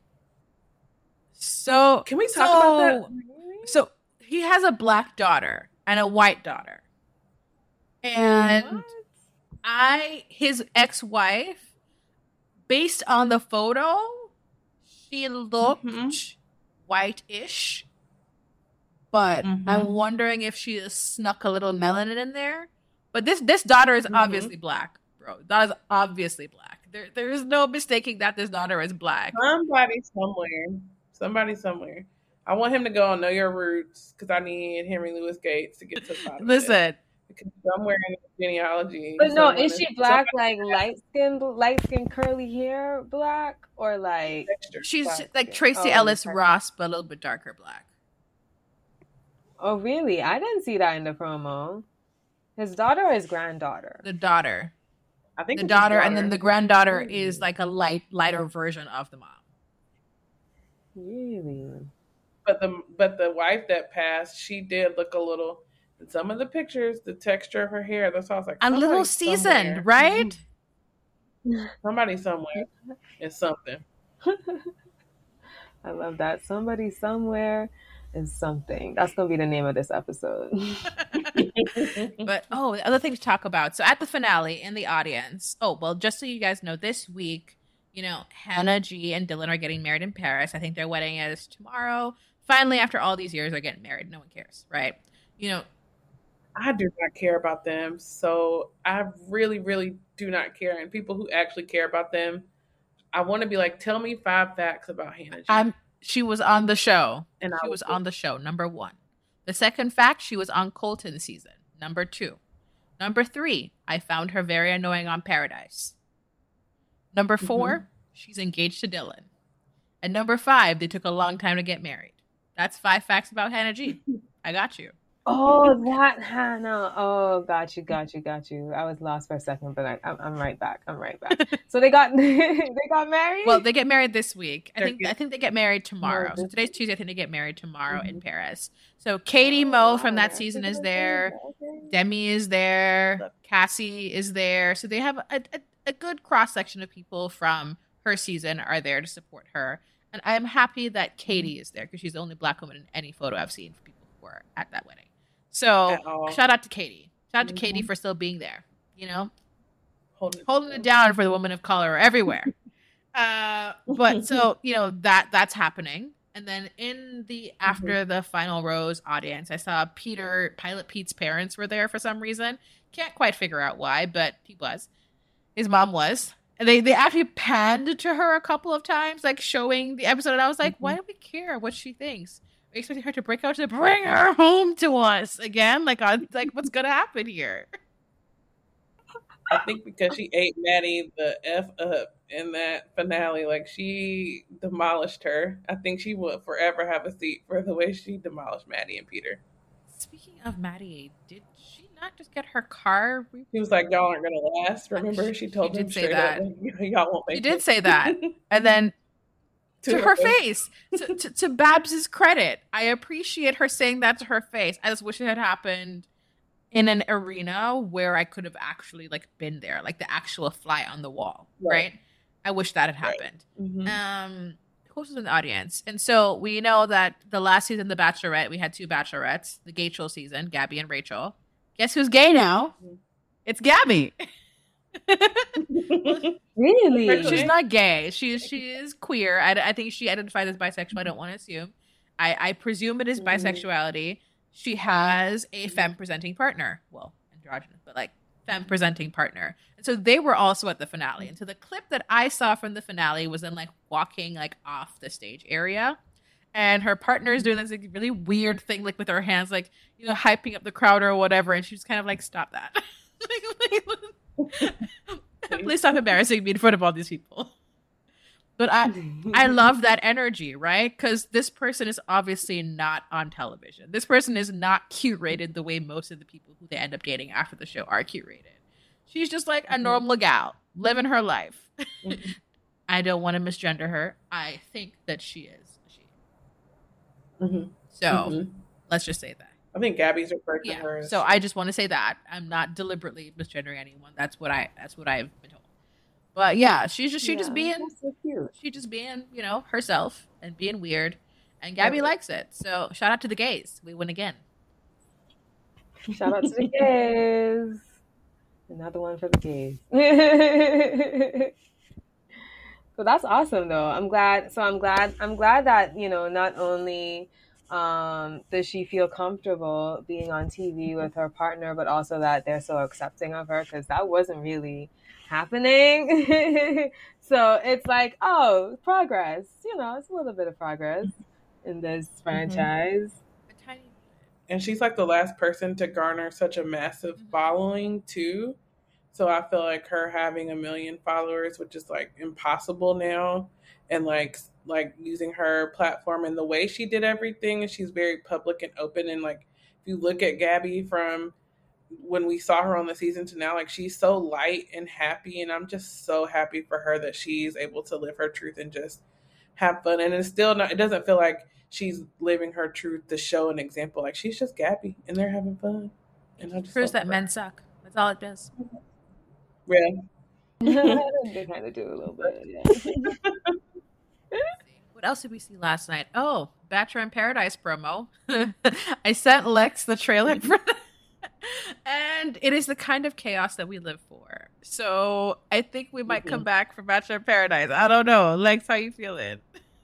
So can we talk about that? So he has a Black daughter and a white daughter. And his ex-wife, based on the photo, she looked white-ish, but I'm wondering if she has snuck a little melanin in there. But this daughter is obviously Black, bro. That is obviously Black. There is no mistaking that this daughter is Black. Somebody somewhere. I want him to go on Know Your Roots because I need Henry Louis Gates to get to the bottom of it. Because somewhere in the genealogy. But no, is she Black, like light skin, curly hair Black, or like she's like Tracy Ellis Ross, but a little bit darker Black. Oh, really? I didn't see that in the promo. His daughter or his granddaughter? The daughter. I think the daughter, and then the granddaughter is like a lighter version of the mom. Really? But the wife that passed, she did look a little And some of the pictures, the texture of her hair, that's why I was like, A little somebody seasoned, somewhere, right? somebody somewhere is something. I love that. Somebody somewhere is something. That's gonna be the name of this episode. But the other thing to talk about. So at the finale, in the audience. Oh well, just so you guys know, this week, Hannah G and Dylan are getting married in Paris. I think their wedding is tomorrow. Finally, after all these years, they're getting married. No one cares, right? I do not care about them. So I really, really do not care. And people who actually care about them, I want to be like, tell me 5 facts about Hannah G. She was on the show. And she was on the show, number 1. The second fact, she was on Colton season, number 2. Number 3, I found her very annoying on Paradise. Number 4, she's engaged to Dylan. And number 5, they took a long time to get married. That's 5 facts about Hannah G. I got you. Oh, that Hannah. Oh, got you. I was lost for a second, but I'm right back. So they got married? Well, they get married this week. I think they get married tomorrow. So today's Tuesday. I think they get married tomorrow in Paris. So Katie Mo from that season is there. Demi is there. Cassie is there. So they have a good cross section of people from her season are there to support her. And I am happy that Katie is there because she's the only Black woman in any photo I've seen for people who were at that wedding. So shout out to Katie. Shout out to Katie for still being there, holding it down for the women of color everywhere. But so, that's happening. And then after the final rose audience, I saw Pilot Pete's parents were there for some reason. Can't quite figure out why, but he was. His mom was. And they actually panned to her a couple of times, like showing the episode. And I was like, why do we care what she thinks? We're expecting her to break out to bring her home to us again. Like what's gonna happen here? I think because she ate Maddie the F up in that finale, like she demolished her. I think she will forever have a seat for the way she demolished Maddie and Peter. Speaking of Maddie, did she not just get her car? He was like, y'all aren't gonna last. Remember, she told him straight up, y'all won't make it. She did say that, and then. To her face. To Babs's credit, I appreciate her saying that to her face. I just wish it had happened in an arena where I could have actually been there, like the actual fly on the wall, right? I wish that had happened. Right. Who was in the audience? And so we know that the last season, The Bachelorette, we had 2 bachelorettes. The Gaychel season, Gabby and Rachel. Guess who's gay now? It's Gabby. Really? She's not gay. She is queer. I think she identifies as bisexual. I don't want to assume. I presume it is bisexuality. She has a femme presenting partner. Well, androgynous, but femme presenting partner. And so they were also at the finale. And so the clip that I saw from the finale was them walking off the stage area. And her partner is doing this really weird thing with her hands, hyping up the crowd or whatever. And she's kind of stop that. Please stop embarrassing me in front of all these people. But I love that energy, right? Because this person is obviously not on television. This person is not curated the way most of the people who they end up dating after the show are curated. She's just a normal gal living her life. I don't want to misgender her. I think that she is a she. So let's just say that. I think Gabby's referred to her. So I just want to say that I'm not deliberately misgendering anyone. That's what I've been told. But yeah, she's just being so cute. She's just being, herself and being weird. And Gabby likes it. So shout out to the gays. We win again. Shout out to the gays. Another one for the gays. So that's awesome though. I'm glad that, not only does she feel comfortable being on TV with her partner, but also that they're so accepting of her, because that wasn't really happening. So it's progress. It's a little bit of progress in this franchise. And she's the last person to garner such a massive following too. So I feel like her having 1 million followers, which is impossible now, and using her platform and the way she did everything, and she's very public and open. And if you look at Gabby from when we saw her on the season to now, she's so light and happy, and I'm just so happy for her that she's able to live her truth and just have fun, and it's still not. It doesn't feel like she's living her truth to show an example. Like she's just Gabby, and they're having fun, and I just proves love that her. men suck. That's all it does. Yeah. They kind of do a little bit. Yeah. What else did we see last night? Oh, Bachelor in Paradise promo. I sent Lex the trailer for that. And it is the kind of chaos that we live for. So I think we might come back for Bachelor in Paradise. I don't know. Lex, how you feeling?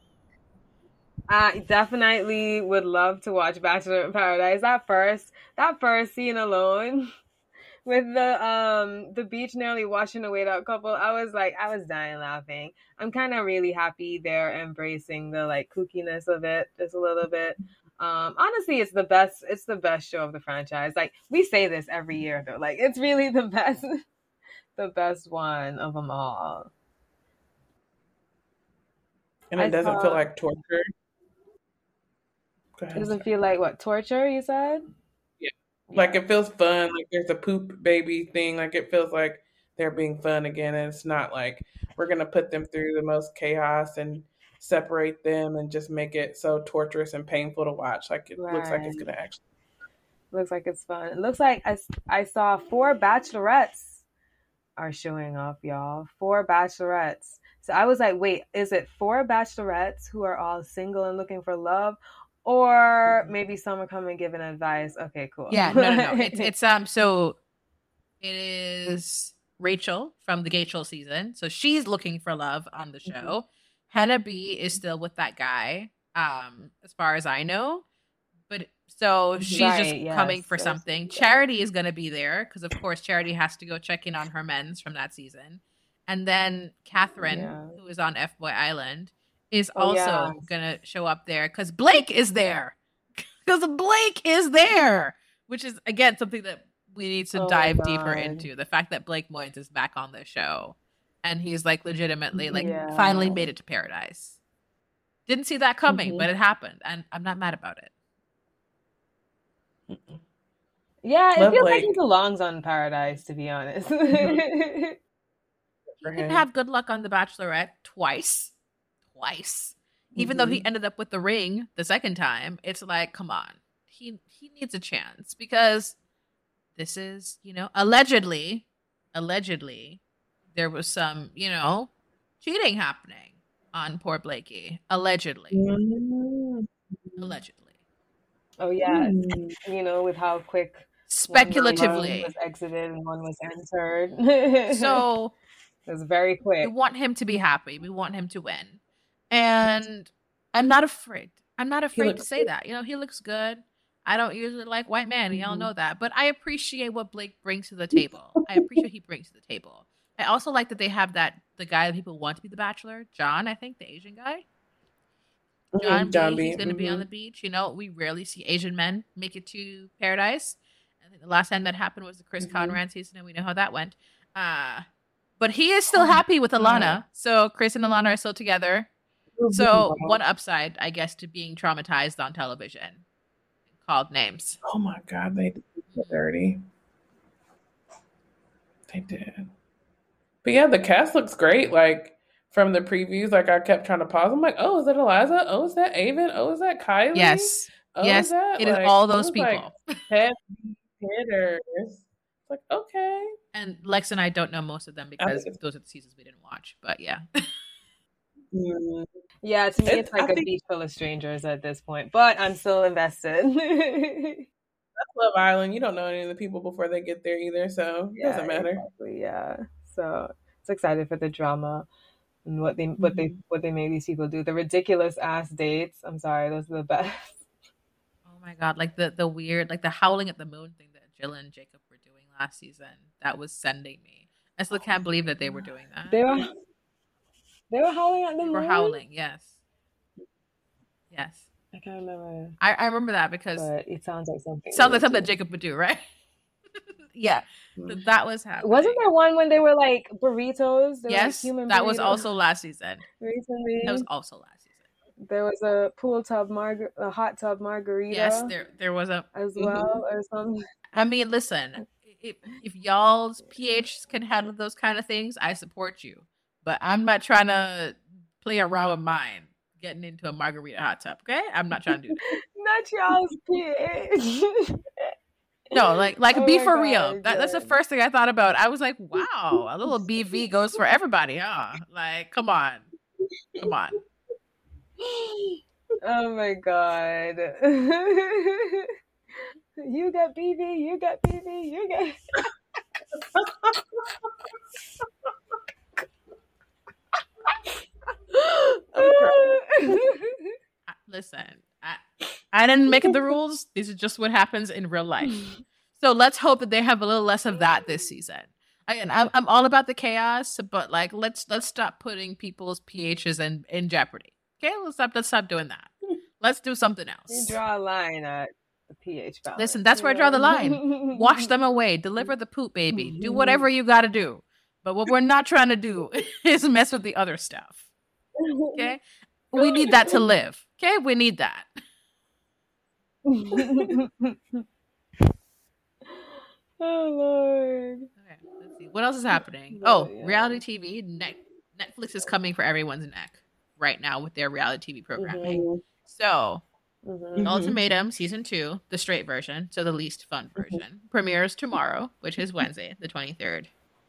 I definitely would love to watch Bachelor in Paradise. That first scene alone with the beach nearly washing away that couple, I was dying laughing. I'm kind of really happy they're embracing the like kookiness of it just a little bit. Honestly, it's the best show of the franchise. Like we say this every year though, like it's really the best one of them all. And it doesn't feel like torture. It doesn't feel like what, torture, you said? Yeah. Like it feels fun. Like there's a poop baby thing. Like it feels like they're being fun again. And it's not like we're going to put them through the most chaos and separate them and just make it so torturous and painful to watch. Like it looks like it's going to actually. Looks like it's fun. It looks like I saw 4 bachelorettes are showing up, y'all. 4 bachelorettes. So I was like, wait, is it 4 bachelorettes who are all single and looking for love? Or maybe some are coming giving advice. Okay, cool. Yeah, no. It's so it is Rachel from the Gaychel season. So she's looking for love on the show. Mm-hmm. Hannah B is still with that guy, as far as I know. But so she's just coming for something. Charity is going to be there because, of course, Charity has to go check in on her men's from that season. And then Catherine, who is on F-Boy Island, is also going to show up there because Blake is there. Because Blake is there, which is, again, something that we need to dive deeper into. The fact that Blake Moynes is back on the show. And he's like legitimately finally made it to paradise. Didn't see that coming, but it happened. And I'm not mad about it. Yeah, it feels like he belongs on Paradise, to be honest. He didn't have good luck on The Bachelorette twice. Even though he ended up with the ring the second time, it's like, come on. He needs a chance because this is, allegedly, there was some, cheating happening on poor Blakey. Allegedly. Oh, yeah. With how quick speculatively one was exited and one was entered. So it was very quick. We want him to be happy. We want him to win. And I'm not afraid. To say that. He looks good. I don't usually like white men. Y'all know that. But I appreciate what Blake brings to the table. I appreciate what he brings to the table. I also like that they have the guy that people want to be the Bachelor. John, I think, the Asian guy. John B. He's going to be on the beach. We rarely see Asian men make it to paradise. I think the last time that happened was the Chris Conrad season, and we know how that went. But he is still happy with Alana. So Chris and Alana are still together. So one upside, I guess, to being traumatized on television. Called names. Oh my God, they did it dirty. They did. But yeah, the cast looks great. Like from the previews, like I kept trying to pause. I'm like, oh, is that Eliza? Oh, is that Avon? Oh, is that Kylie? Yes. Oh, yes, it is all those people. Heavy hitters. Like, okay. And Lex and I don't know most of them because those are the seasons we didn't watch. But yeah. Yeah, to me, it's like a beach full of strangers at this point. But I'm still invested. That's Love Island. You don't know any of the people before they get there either, so it doesn't matter. Exactly, yeah. So it's excited for the drama and what they made these people do. The ridiculous ass dates. I'm sorry, those are the best. Oh my God, like the weird, like the howling at the moon thing that Jill and Jacob were doing last season. That was sending me. I still can't believe that they were doing that. They were howling at the moon? They were howling, yes. Yes. I can't remember. I remember that because it sounds like something. Sounds like something that Jacob would do, right? Yeah. That was happening. Wasn't there one when they were like burritos? Yes, human that burritos? Was also last season. Recently. That was also last season. There was a a hot tub margarita. Yes, there was as well or something. I mean, listen, if y'all's pH can handle those kind of things, I support you. But I'm not trying to play around with mine. getting into a margarita hot tub. Okay, I'm not trying to do that. Not y'all's kid. No, like Oh be my for real. God, That's the Jen. first thing I thought about. I was like, wow, a little BV goes for everybody, huh? Like, come on. Oh my God. You got BB, you got BB, you got. Listen, I didn't make the rules. These are just what happens in real life. So let's hope that they have a little less of that this season. Again, I'm all about the chaos, but like let's stop putting people's PHs in jeopardy. Okay, let's stop doing that. Let's do something You else. draw a line at the pH balance. Listen, that's where I draw the line. Wash them away. Deliver the poop, baby. Do whatever you got to do. But what we're not trying to do is mess with the other stuff. Okay? We need that to live. Okay? We need that. Oh Lord. Okay, let's see. What else is happening? But, Oh, yeah. reality TV. Netflix is coming for everyone's neck right now with their reality TV programming. So, Ultimatum Season 2, the straight version, so the least fun version, premieres tomorrow, which is Wednesday, the 23rd.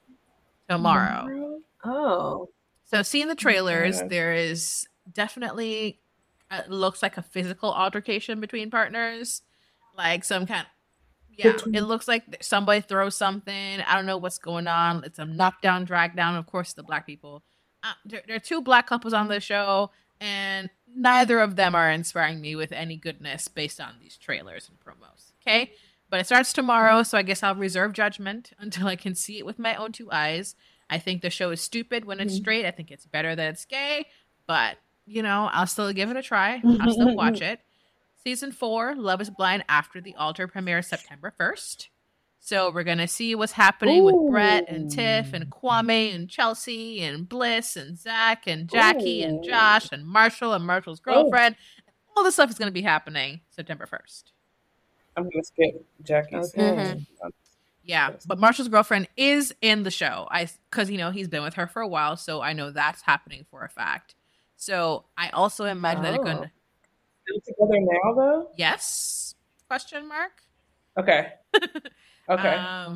Tomorrow. Oh. So, seeing the trailers, Okay. there is definitely looks like a physical altercation between partners, like some kind. Yeah, it looks like somebody throws something. I don't know what's going on. It's a knockdown, drag down. Of course, the black people. There are two black couples on the show, and neither of them are inspiring me with any goodness based on these trailers and promos. Okay, but it starts tomorrow, so I guess I'll reserve judgment until I can see it with my own two eyes. I think the show is stupid when it's straight. I think it's better that it's gay, but you know, I'll still give it a try. I'll still watch it. Season 4, Love is Blind After the Altar, premieres September 1st. So we're going to see what's happening with Brett and Tiff and Kwame and Chelsea and Bliss and Zach and Jackie and Josh and Marshall and Marshall's girlfriend. All this stuff is going to be happening September 1st. I'm going to skip Jackie's. Okay. Yeah, but Marshall's girlfriend is in the show. Because, you know, he's been with her for a while, so I know that's happening for a fact. So I also imagine that they're going to... Still together now, though? Yes? Question mark? Okay. Okay.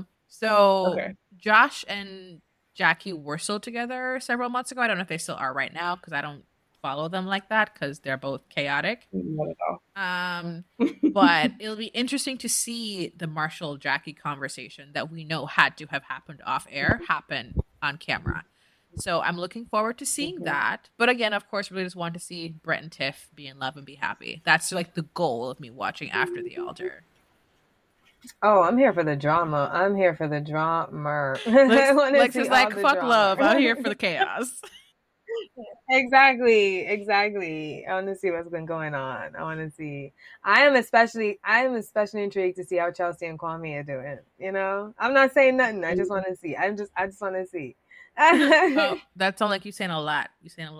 So Josh and Jackie were still together several months ago. I don't know if they still are right now because I don't follow them like that because they're both chaotic. Not at all. But it'll be interesting to see the Marshall Jackie conversation that we know had to have happened off air happen on camera. So I'm looking forward to seeing that. But again, of course, we just want to see Brett and Tiff be in love and be happy. That's like the goal of me watching After the Altar. Oh, I'm here for the drama. I'm here for the drama. Lex is like, fuck drama. Love. I'm here for the chaos. Exactly. I want to see what's been going on. I want to see. I am especially intrigued to see how Chelsea and Kwame are doing. You know, I'm not saying nothing. I just want to see. I just want to see. Oh, that sounds like you're saying a lot.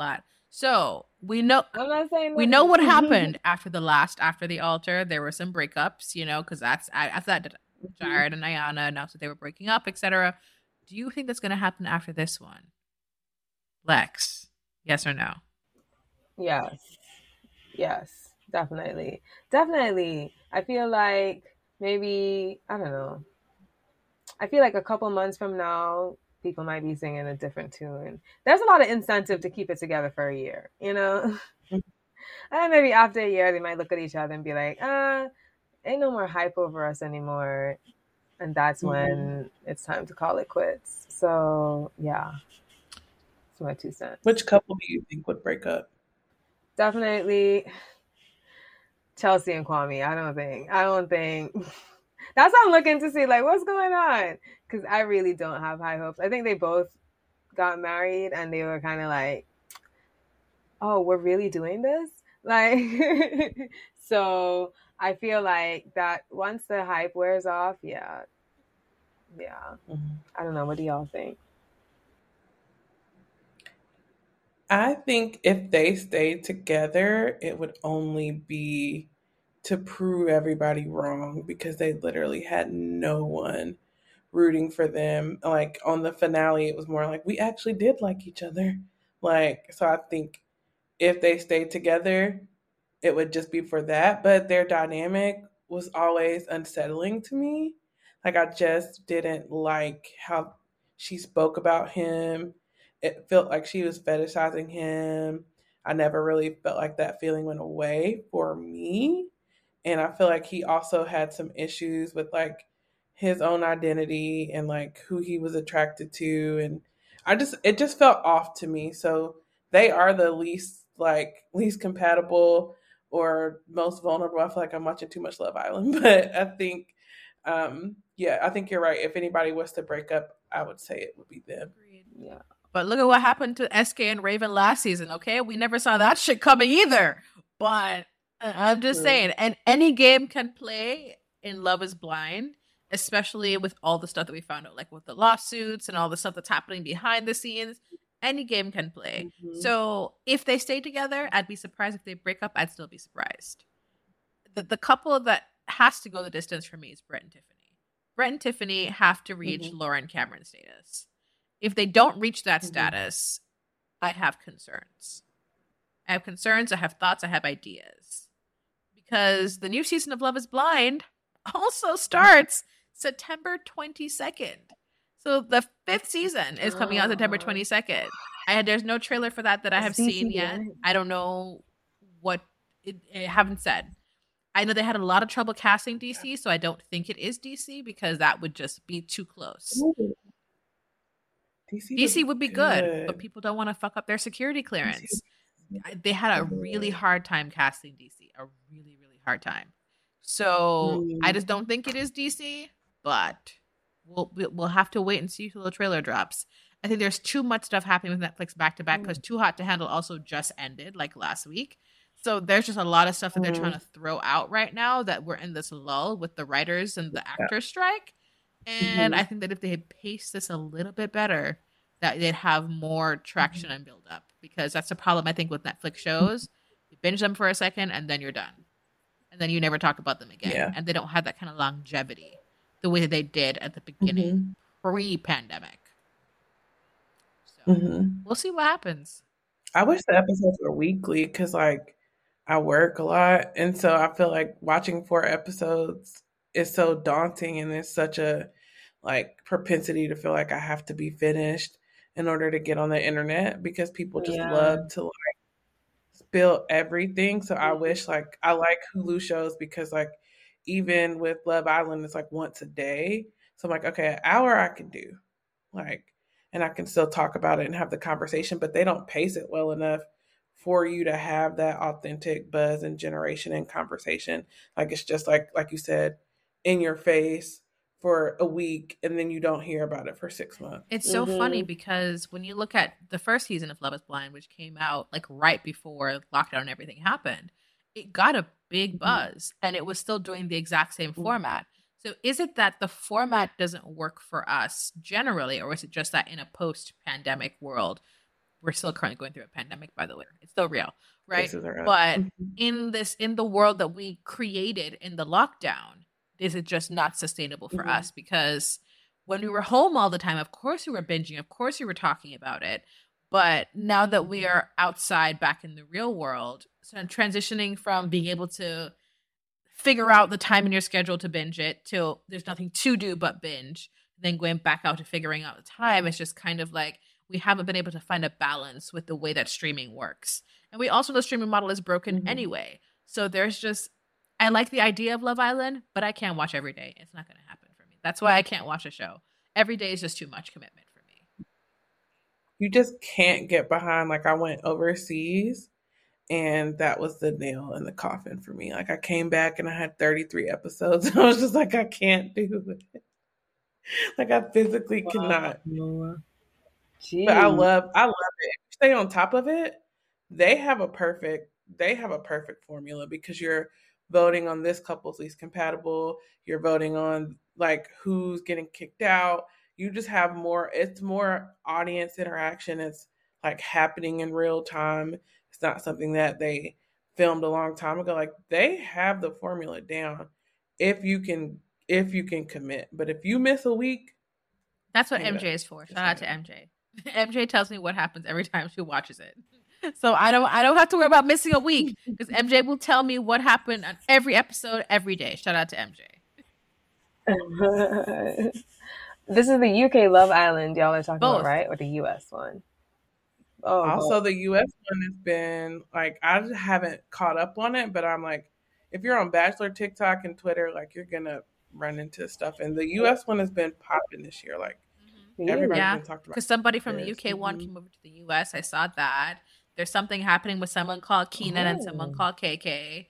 So we know what happened after the altar. There were some breakups, you know, because after that, Jared and Ayana announced that they were breaking up, etc. Do you think that's going to happen after this one, Lex? Yes or no? Yes, definitely. I feel like maybe, I don't know. I feel like a couple months from now, people might be singing a different tune. There's a lot of incentive to keep it together for a year, you know? And maybe after a year, they might look at each other and be like, ain't no more hype over us anymore. And that's when it's time to call it quits. So, yeah. That's my 2 cents. Which couple do you think would break up? Definitely Chelsea and Kwame. I don't think. That's what I'm looking to see, like, what's going on? Because I really don't have high hopes. I think they both got married and they were kind of like, oh, we're really doing this? Like, so I feel like that once the hype wears off, yeah. I don't know. What do y'all think? I think if they stayed together, it would only be to prove everybody wrong because they literally had no one rooting for them. Like on the finale, it was more like we actually did like each other. Like, so I think if they stayed together, it would just be for that. But their dynamic was always unsettling to me. Like, I just didn't like how she spoke about him. It felt like she was fetishizing him. I never really felt like that feeling went away for me. And I feel like he also had some issues with like his own identity and like who he was attracted to. And it just felt off to me. So they are the least compatible or most vulnerable. I feel like I'm watching too much Love Island, but I think, yeah, I think you're right. If anybody was to break up, I would say it would be them. Yeah. But look at what happened to SK and Raven last season, okay? We never saw that shit coming either. But I'm just saying, and any game can play in Love is Blind, especially with all the stuff that we found out, like with the lawsuits and all the stuff that's happening behind the scenes. Any game can play. Mhm. So if they stay together, I'd be surprised. If they break up, I'd still be surprised. The couple that has to go the distance for me is Brett and Tiffany. Brett and Tiffany have to reach Lauren Cameron status. If they don't reach that status, I have concerns. I have concerns, I have thoughts, I have ideas. Because the new season of Love is Blind also starts September 22nd. So the 5th season is coming out September 22nd. There's no trailer for that I have seen yet. I don't know what I haven't said. I know they had a lot of trouble casting DC, so I don't think it is DC because that would just be too close. Ooh. DC would be good, but people don't want to fuck up their security clearance. They had a really hard time casting DC, a really, really hard time. So I just don't think it is DC, but we'll have to wait and see till the trailer drops. I think there's too much stuff happening with Netflix back to back because Too Hot to Handle also just ended like last week. So there's just a lot of stuff that they're trying to throw out right now that we're in this lull with the writers and the actors strike. And I think that if they had paced this a little bit better, that they'd have more traction and build up. Because that's the problem, I think, with Netflix shows. You binge them for a second, and then you're done. And then you never talk about them again. Yeah. And they don't have that kind of longevity the way that they did at the beginning, pre-pandemic. So we'll see what happens. I wish the episodes were weekly because, like, I work a lot. And so I feel like watching 4 episodes is so daunting, and there's such a like propensity to feel like I have to be finished in order to get on the internet because people just love to like spill everything. So I wish like I like Hulu shows because like even with Love Island it's like once a day. So I'm like, okay, an hour I can do. Like, and I can still talk about it and have the conversation, but they don't pace it well enough for you to have that authentic buzz and generation and conversation. Like it's just like you said, in your face for a week and then you don't hear about it for 6 months. It's so funny because when you look at the first season of Love is Blind, which came out like right before lockdown and everything happened, it got a big buzz and it was still doing the exact same format. So is it that the format doesn't work for us generally, or is it just that in a post-pandemic world, we're still currently going through a pandemic, by the way, it's still real, right? But in the world that we created in the lockdown, is it just not sustainable for us? Because when we were home all the time, of course we were binging, of course we were talking about it. But now that we are outside back in the real world, so transitioning from being able to figure out the time in your schedule to binge it till there's nothing to do but binge, then going back out to figuring out the time, it's just kind of like we haven't been able to find a balance with the way that streaming works. And we also know the streaming model is broken anyway. So there's just, I like the idea of Love Island, but I can't watch every day. It's not going to happen for me. That's why I can't watch a show. Every day is just too much commitment for me. You just can't get behind. Like I went overseas and that was the nail in the coffin for me. Like I came back and I had 33 episodes. I was just like, I can't do it. Like I physically cannot. Jeez. But I love it. If you stay on top of it, they have a perfect formula because you're voting on this couple's least compatible. You're voting on like who's getting kicked out. You just have it's more audience interaction. It's like happening in real time. It's not something that they filmed a long time ago. Like they have the formula down if you can commit. But if you miss a week, that's what MJ is for. Shout out to MJ. MJ tells me what happens every time she watches it. So I don't have to worry about missing a week because MJ will tell me what happened on every episode every day. Shout out to MJ. This is the UK Love Island y'all are talking about, Both. right? Or the US one? Oh, Also, the US one has been like, I just haven't caught up on it, but I'm like, if you're on Bachelor TikTok and Twitter, like you're gonna run into stuff. And the US one has been popping this year. Like everybody's been talking about because somebody from the this. UK one came over to the US. I saw that. There's something happening with someone called Keenan and someone called KK.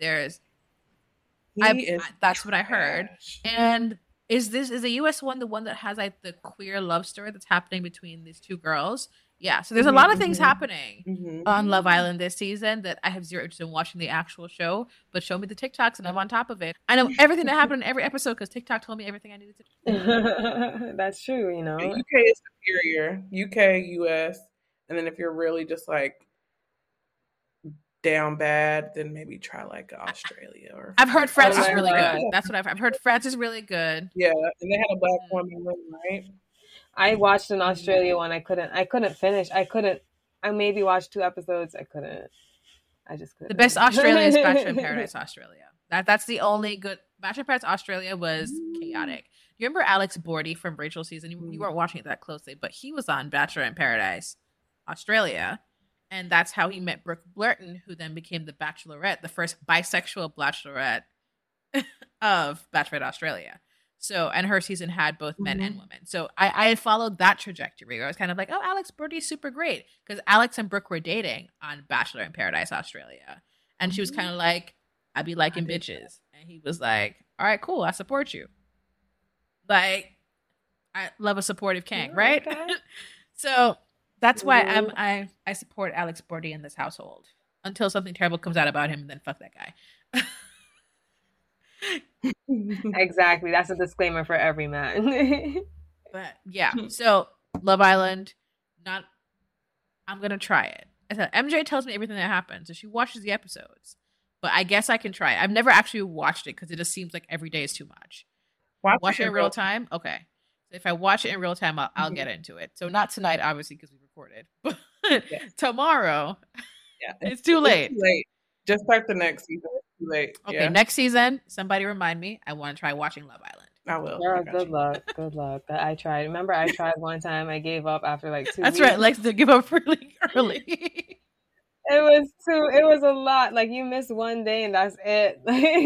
That's what I heard. And is the US one the one that has like the queer love story that's happening between these two girls? Yeah. So there's a lot of things happening on Love Island this season that I have zero interest in watching the actual show, but show me the TikToks and I'm on top of it. I know everything that happened in every episode because TikTok told me everything I needed to know. That's true, you know. The UK is superior. UK, US, and then if you're really just like down bad, then maybe try like Australia. Or I've heard France is really good. That's what I've heard. France is really good. Yeah, and they had a black woman, right? I watched an Australia one. I couldn't finish. I maybe watched 2 episodes. I just couldn't. The best Australia is Bachelor in Paradise Australia. That's the only good. Bachelor in Paradise Australia was chaotic. You remember Alex Bordy from Rachel's season? You weren't watching it that closely, but he was on Bachelor in Paradise Australia. And that's how he met Brooke Blurton, who then became the Bachelorette, the first bisexual Bachelorette of Bachelorette Australia. So, and her season had both men and women. So I followed that trajectory. I was kind of like, oh, Alex Bordy's super great. Because Alex and Brooke were dating on Bachelor in Paradise Australia. And she was kind of like, I be liking bitches. And he was like, all right, cool. I support you. Like, I love a supportive king, right? Okay. So that's why I support Alex Bordy in this household. Until something terrible comes out about him, then fuck that guy. Exactly. That's a disclaimer for every man. But yeah, so Love Island, I'm gonna try it. MJ tells me everything that happens, so she watches the episodes. But I guess I can try it. I've never actually watched it because it just seems like every day is too much. Watch it in real time? Okay. So if I watch it in real time, I'll get into it. So not tonight, obviously, because we recorded. But tomorrow, it's too late. It's too late. Just start the next season. It's too late. Okay, next season, somebody remind me. I want to try watching Love Island. I will. Girl, good luck. I tried. Remember, I tried one time. I gave up after like 2 weeks. That's right. Like to give up really early. It was a lot. Like you miss one day and that's it.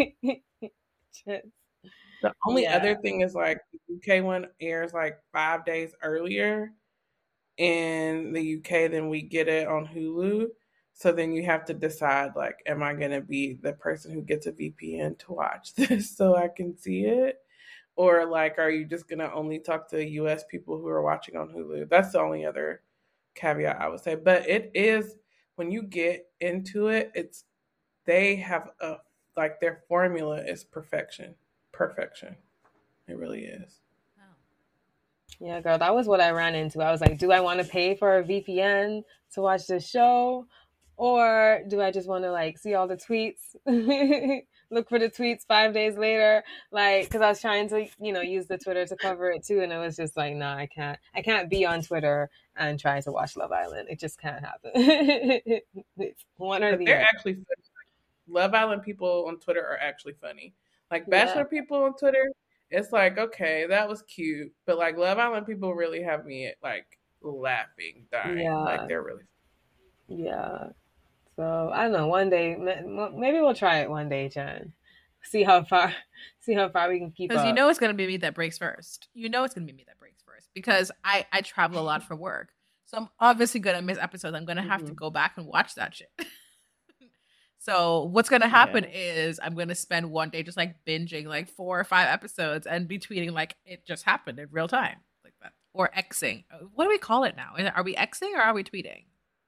The only other thing is like the UK one airs like 5 days earlier in the UK than we get it on Hulu. So then you have to decide, like, am I going to be the person who gets a VPN to watch this so I can see it? Or, like, are you just going to only talk to US people who are watching on Hulu? That's the only other caveat I would say. But it is, when you get into it, they have their formula is perfection. Perfection. It really is. Yeah, girl, that was what I ran into. I was like, do I want to pay for a VPN to watch this show? Or do I just want to like see all the tweets, look for the tweets 5 days later? Like, cause I was trying to, use the Twitter to cover it too. And it was just like, nah, I can't be on Twitter and try to watch Love Island. It just can't happen. It's one or the other. They're actually funny. Love Island people on Twitter are actually funny. Like Bachelor people on Twitter, it's like, okay, that was cute. But like Love Island people really have me like laughing, dying. Yeah. Like they're really funny. Yeah. So I don't know. One day, maybe we'll try it one day, Jen. See how far we can keep up. Because it's going to be me that breaks first. Because I travel a lot for work. So I'm obviously going to miss episodes. I'm going to have to go back and watch that shit. So what's going to happen is I'm going to spend one day just like binging like 4 or 5 episodes and be tweeting like it just happened in real time. Like that. Or Xing. What do we call it now? Are we Xing or are we tweeting?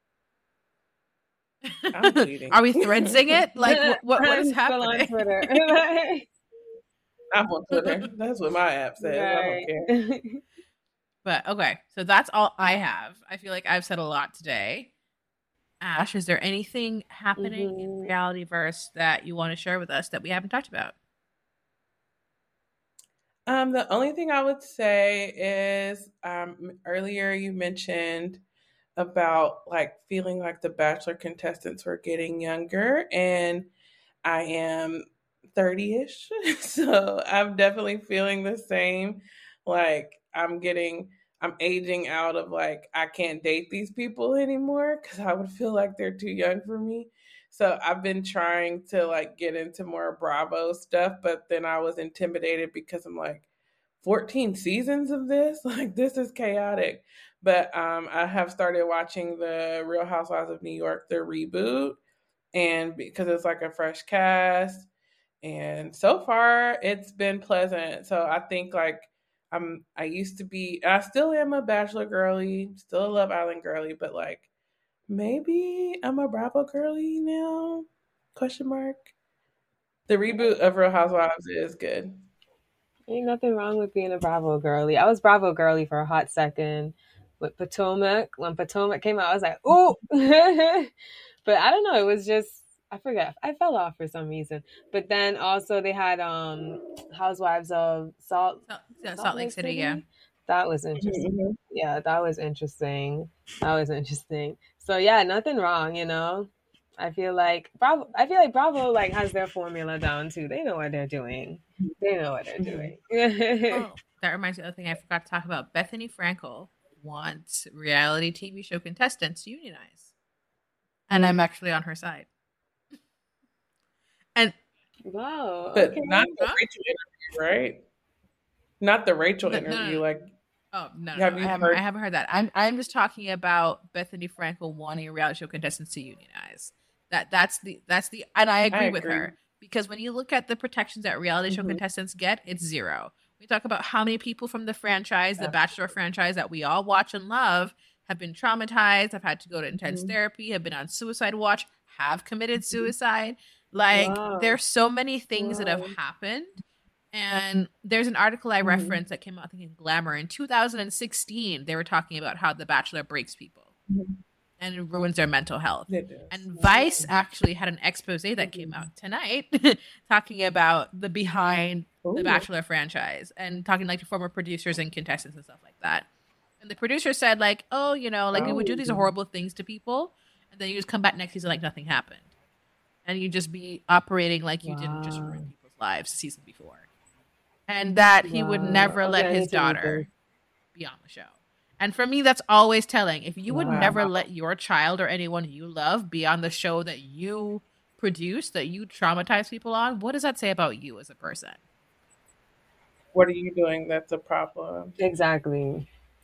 I'm tweeting. Are we threadsing it? Like what is happening? I'm on Twitter. I'm on Twitter. That's what my app says. Right. I don't care. But okay, so that's all I have. I feel like I've said a lot today. Ash, is there anything happening in Realityverse that you want to share with us that we haven't talked about? The only thing I would say is earlier you mentioned about like feeling like the Bachelor contestants were getting younger, and I am 30-ish. So I'm definitely feeling the same. Like I'm aging out of like I can't date these people anymore because I would feel like they're too young for me. So I've been trying to like get into more Bravo stuff, but then I was intimidated because I'm like 14 seasons of this? Like this is chaotic. But I have started watching the Real Housewives of New York, the reboot, and because it's like a fresh cast, and so far it's been pleasant. So I think like I used to be, I still am a Bachelor girly, still a Love Island girly, but like maybe I'm a Bravo girly now? Question mark. The reboot of Real Housewives is good. Ain't nothing wrong with being a Bravo girly. I was Bravo girly for a hot second with Potomac. When Potomac came out, I was like, ooh. But I don't know. It was just, I forget. I fell off for some reason. But then also they had Housewives of Salt Lake City, yeah. That was interesting. Mm-hmm. Yeah, that was interesting. So yeah, nothing wrong, you know. I feel like Bravo like has their formula down too. They know what they're doing. Oh, that reminds me of the other thing I forgot to talk about. Bethany Frankel wants reality TV show contestants to unionize. And I'm actually on her side. And wow. But not the Rachel interview, right? Not the Rachel interview, no. Like oh no, I haven't heard that. I'm just talking about Bethany Frankel wanting reality show contestants to unionize. That's the and I agree with her. Because when you look at the protections that reality show contestants get, it's zero. We talk about how many people from the franchise, the Bachelor franchise that we all watch and love, have been traumatized, have had to go to intense therapy, have been on suicide watch, have committed suicide. Like, there's so many things that have happened. And there's an article I referenced that came out, I think, in Glamour in 2016. They were talking about how The Bachelor breaks people. And it ruins their mental health. And Vice actually had an expose that came out tonight talking about the behind the Bachelor franchise and talking like to former producers and contestants and stuff like that. And the producer said like, oh, you know, like we would do these horrible things to people and then you just come back next season like nothing happened. And you just be operating like you didn't just ruin people's lives the season before. And that he would never let his daughter be on the show. And for me, that's always telling. If you would never let your child or anyone you love be on the show that you produce, that you traumatize people on, what does that say about you as a person? What are you doing that's a problem? Exactly.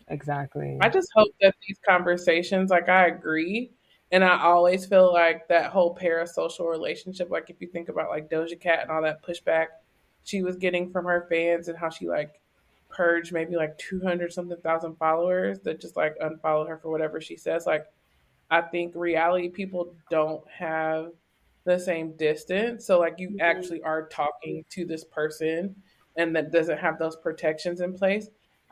I just hope that these conversations, like I agree. And I always feel like that whole parasocial relationship, like if you think about like Doja Cat and all that pushback she was getting from her fans and how she like purged maybe like 200 something thousand followers that just like unfollowed her for whatever she says. Like, I think reality people don't have the same distance. So like you actually are talking to this person and that doesn't have those protections in place.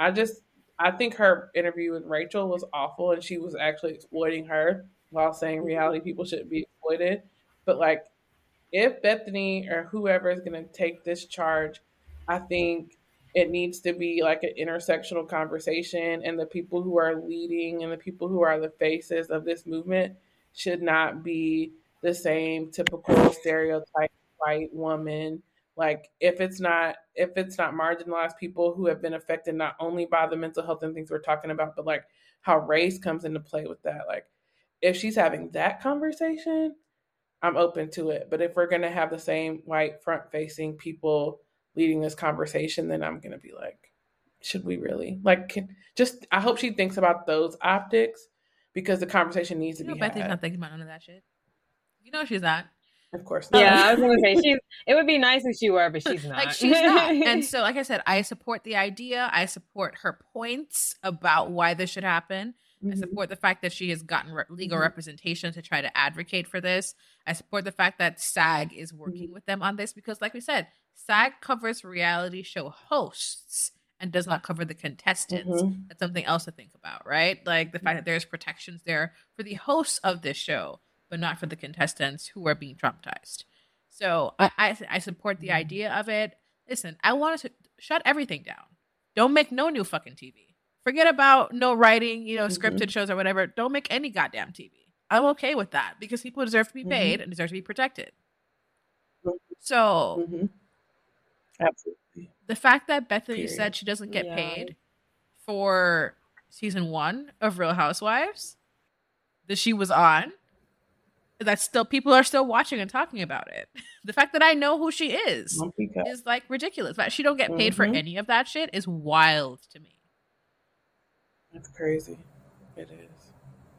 I think her interview with Rachel was awful and she was actually exploiting her while saying reality people shouldn't be exploited. But like if Bethany or whoever is going to take this charge, I think it needs to be like an intersectional conversation, and the people who are leading and the people who are the faces of this movement should not be the same typical stereotype white woman. Like if it's not marginalized people who have been affected not only by the mental health and things we're talking about, but like how race comes into play with that. Like if she's having that conversation, I'm open to it. But if we're going to have the same white front facing people leading this conversation, then I'm going to be like, should we really? Like, I hope she thinks about those optics because the conversation needs to be had. Bethany's not thinking about none of that shit. You know she's not. Of course not. Yeah, I was going to say, it would be nice if she were, but she's not. Like, she's not. And so, like I said, I support the idea. I support her points about why this should happen. I support the fact that she has gotten legal representation to try to advocate for this. I support the fact that SAG is working with them on this because, like we said, SAG covers reality show hosts and does not cover the contestants. That's something else to think about, right? Like the fact that there's protections there for the hosts of this show, but not for the contestants who are being traumatized. So I support the idea of it. Listen, I want to shut everything down. Don't make no new fucking TV. Forget about no writing, Mm-hmm. scripted shows or whatever. Don't make any goddamn TV. I'm okay with that because people deserve to be paid and deserve to be protected. So Mm-hmm. Absolutely. the fact that Bethany Period. said she doesn't get Yeah. paid for season 1 of Real Housewives that she was on, that still people are still watching and talking about it. The fact that I know who she is like ridiculous. That she don't get paid for any of that shit is wild to me. That's crazy. It is.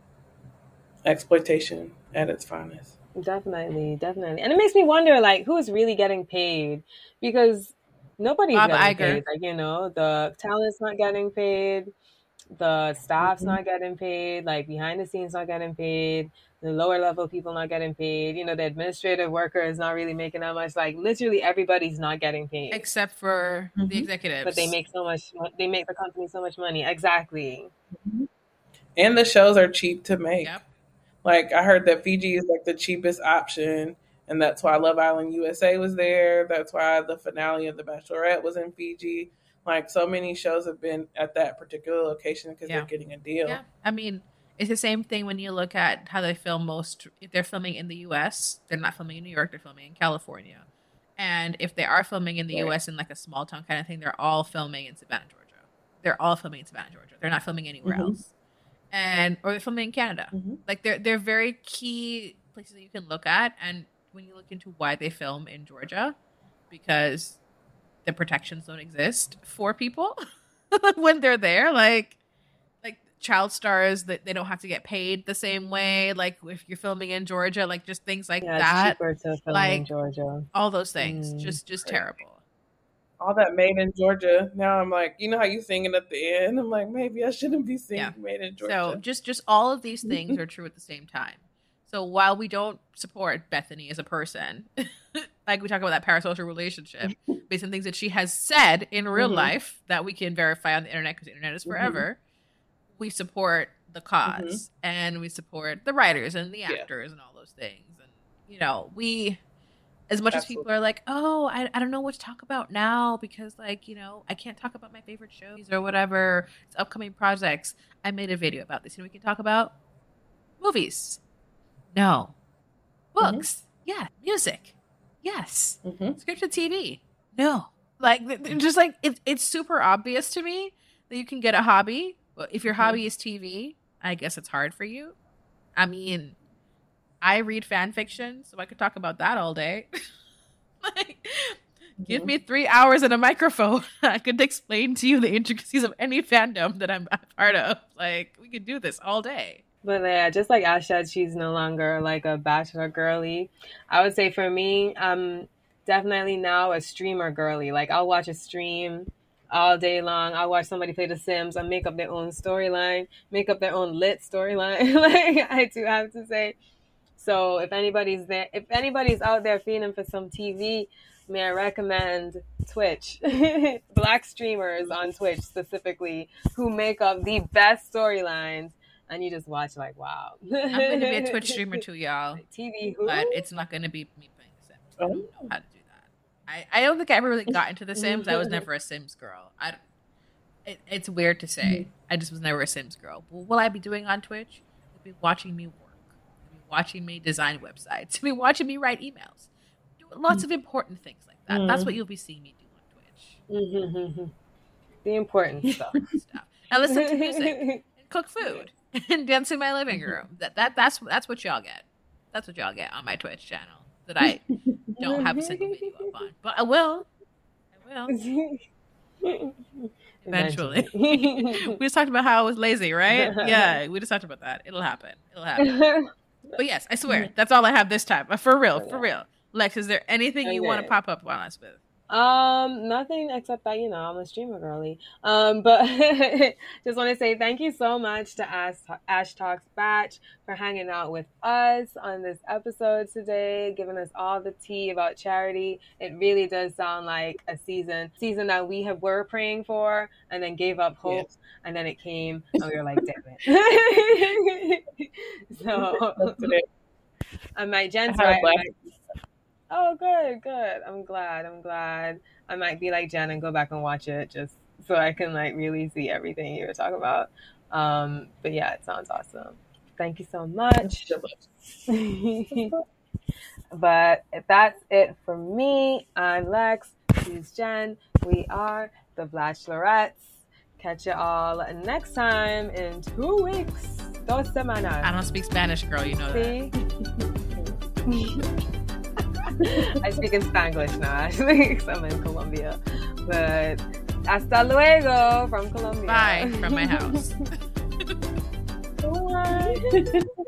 Exploitation at its finest. Definitely. And it makes me wonder, like, who's really getting paid? Because nobody's Bob getting Iger. paid. Like, the talent's not getting paid. The staff's not getting paid. Like, behind the scenes not getting paid. The lower level people not getting paid. The administrative worker is not really making that much. Like, literally everybody's not getting paid. Except for the executives. But they make the company so much money. Exactly. And the shows are cheap to make. Yep. Like, I heard that Fiji is like the cheapest option, and that's why Love Island USA was there. That's why the finale of The Bachelorette was in Fiji. Like, so many shows have been at that particular location because they're getting a deal. Yeah. I mean, it's the same thing when you look at how they film if they're filming in the U.S., they're not filming in New York, they're filming in California. And if they are filming in the U.S. in like a small town kind of thing, they're all filming in Savannah, Georgia. They're not filming anywhere else. Or they're filming in Canada. Like they're very key places that you can look at. And when you look into why they film in Georgia, because the protections don't exist for people when they're there. Like child stars, that they don't have to get paid the same way. Like if you're filming in Georgia, like just things like that. It's cheaper to film in Georgia. All those things, just terrible. All that made in Georgia. Now I'm like, how you singing at the end? I'm like, maybe I shouldn't be singing made in Georgia. So just all of these things are true at the same time. So while we don't support Bethany as a person, like we talk about that parasocial relationship based on things that she has said in real life that we can verify on the internet because the internet is forever, we support the cause and we support the writers and the actors and all those things. And, we... As much as people are like, oh, I don't know what to talk about now because, like, I can't talk about my favorite shows or whatever. It's upcoming projects. I made a video about this. We can talk about movies. No. Books. Yeah. Music. Yes. Scripted TV. No. Like, just like, it's super obvious to me that you can get a hobby. Well, if your hobby is TV, I guess it's hard for you. I mean... I read fan fiction, so I could talk about that all day. Give me 3 hours and a microphone. I could explain to you the intricacies of any fandom that I'm a part of. Like, we could do this all day. But yeah, just like Ash said, she's no longer like a Bachelor girly. I would say for me, I'm definitely now a streamer girly. Like, I'll watch a stream all day long. I'll watch somebody play The Sims and make up their own storyline, make up their own lit storyline. Like, I do have to say. So if anybody's out there feeling for some TV, may I recommend Twitch. Black streamers on Twitch specifically who make up the best storylines, and you just watch like, wow. I'm going to be a Twitch streamer too, y'all. TV who? But it's not going to be me playing The Sims. I don't know how to do that. I don't think I ever really got into The Sims. I was never a Sims girl. It's weird to say. I just was never a Sims girl. What will I be doing on Twitch? You'll be watching me work. Watching me design websites, be watching me write emails, do lots of important things like that. That's what you'll be seeing me do on Twitch. The important stuff. And listen to music, and cook food, and dance in my living room. That's what y'all get. That's what y'all get on my Twitch channel that I don't have a single video up on, but I will. Eventually. We just talked about how I was lazy, right? Yeah, we just talked about that. It'll happen. But yes, I swear, that's all I have this time. For real. Lex, is there anything you want to pop up on us with? Nothing except that, I'm a streamer girly. But just want to say thank you so much to Ash Talks Batch for hanging out with us on this episode today, giving us all the tea about charity. It really does sound like a season that we were praying for and then gave up hope. Yes. And then it came and we were like, damn it. So, and my Jen's right. Oh, good. I'm glad. I might be like Jen and go back and watch it just so I can like really see everything you were talking about. But yeah, it sounds awesome. Thank you so much. But that's it for me. I'm Lex. She's Jen. We are the Bachelorettes. Catch you all next time in 2 weeks. 2 semanas. I don't speak Spanish, girl. You know See? I speak in Spanglish now, actually, because I'm in Colombia. But hasta luego from Colombia. Bye from my house. Bye.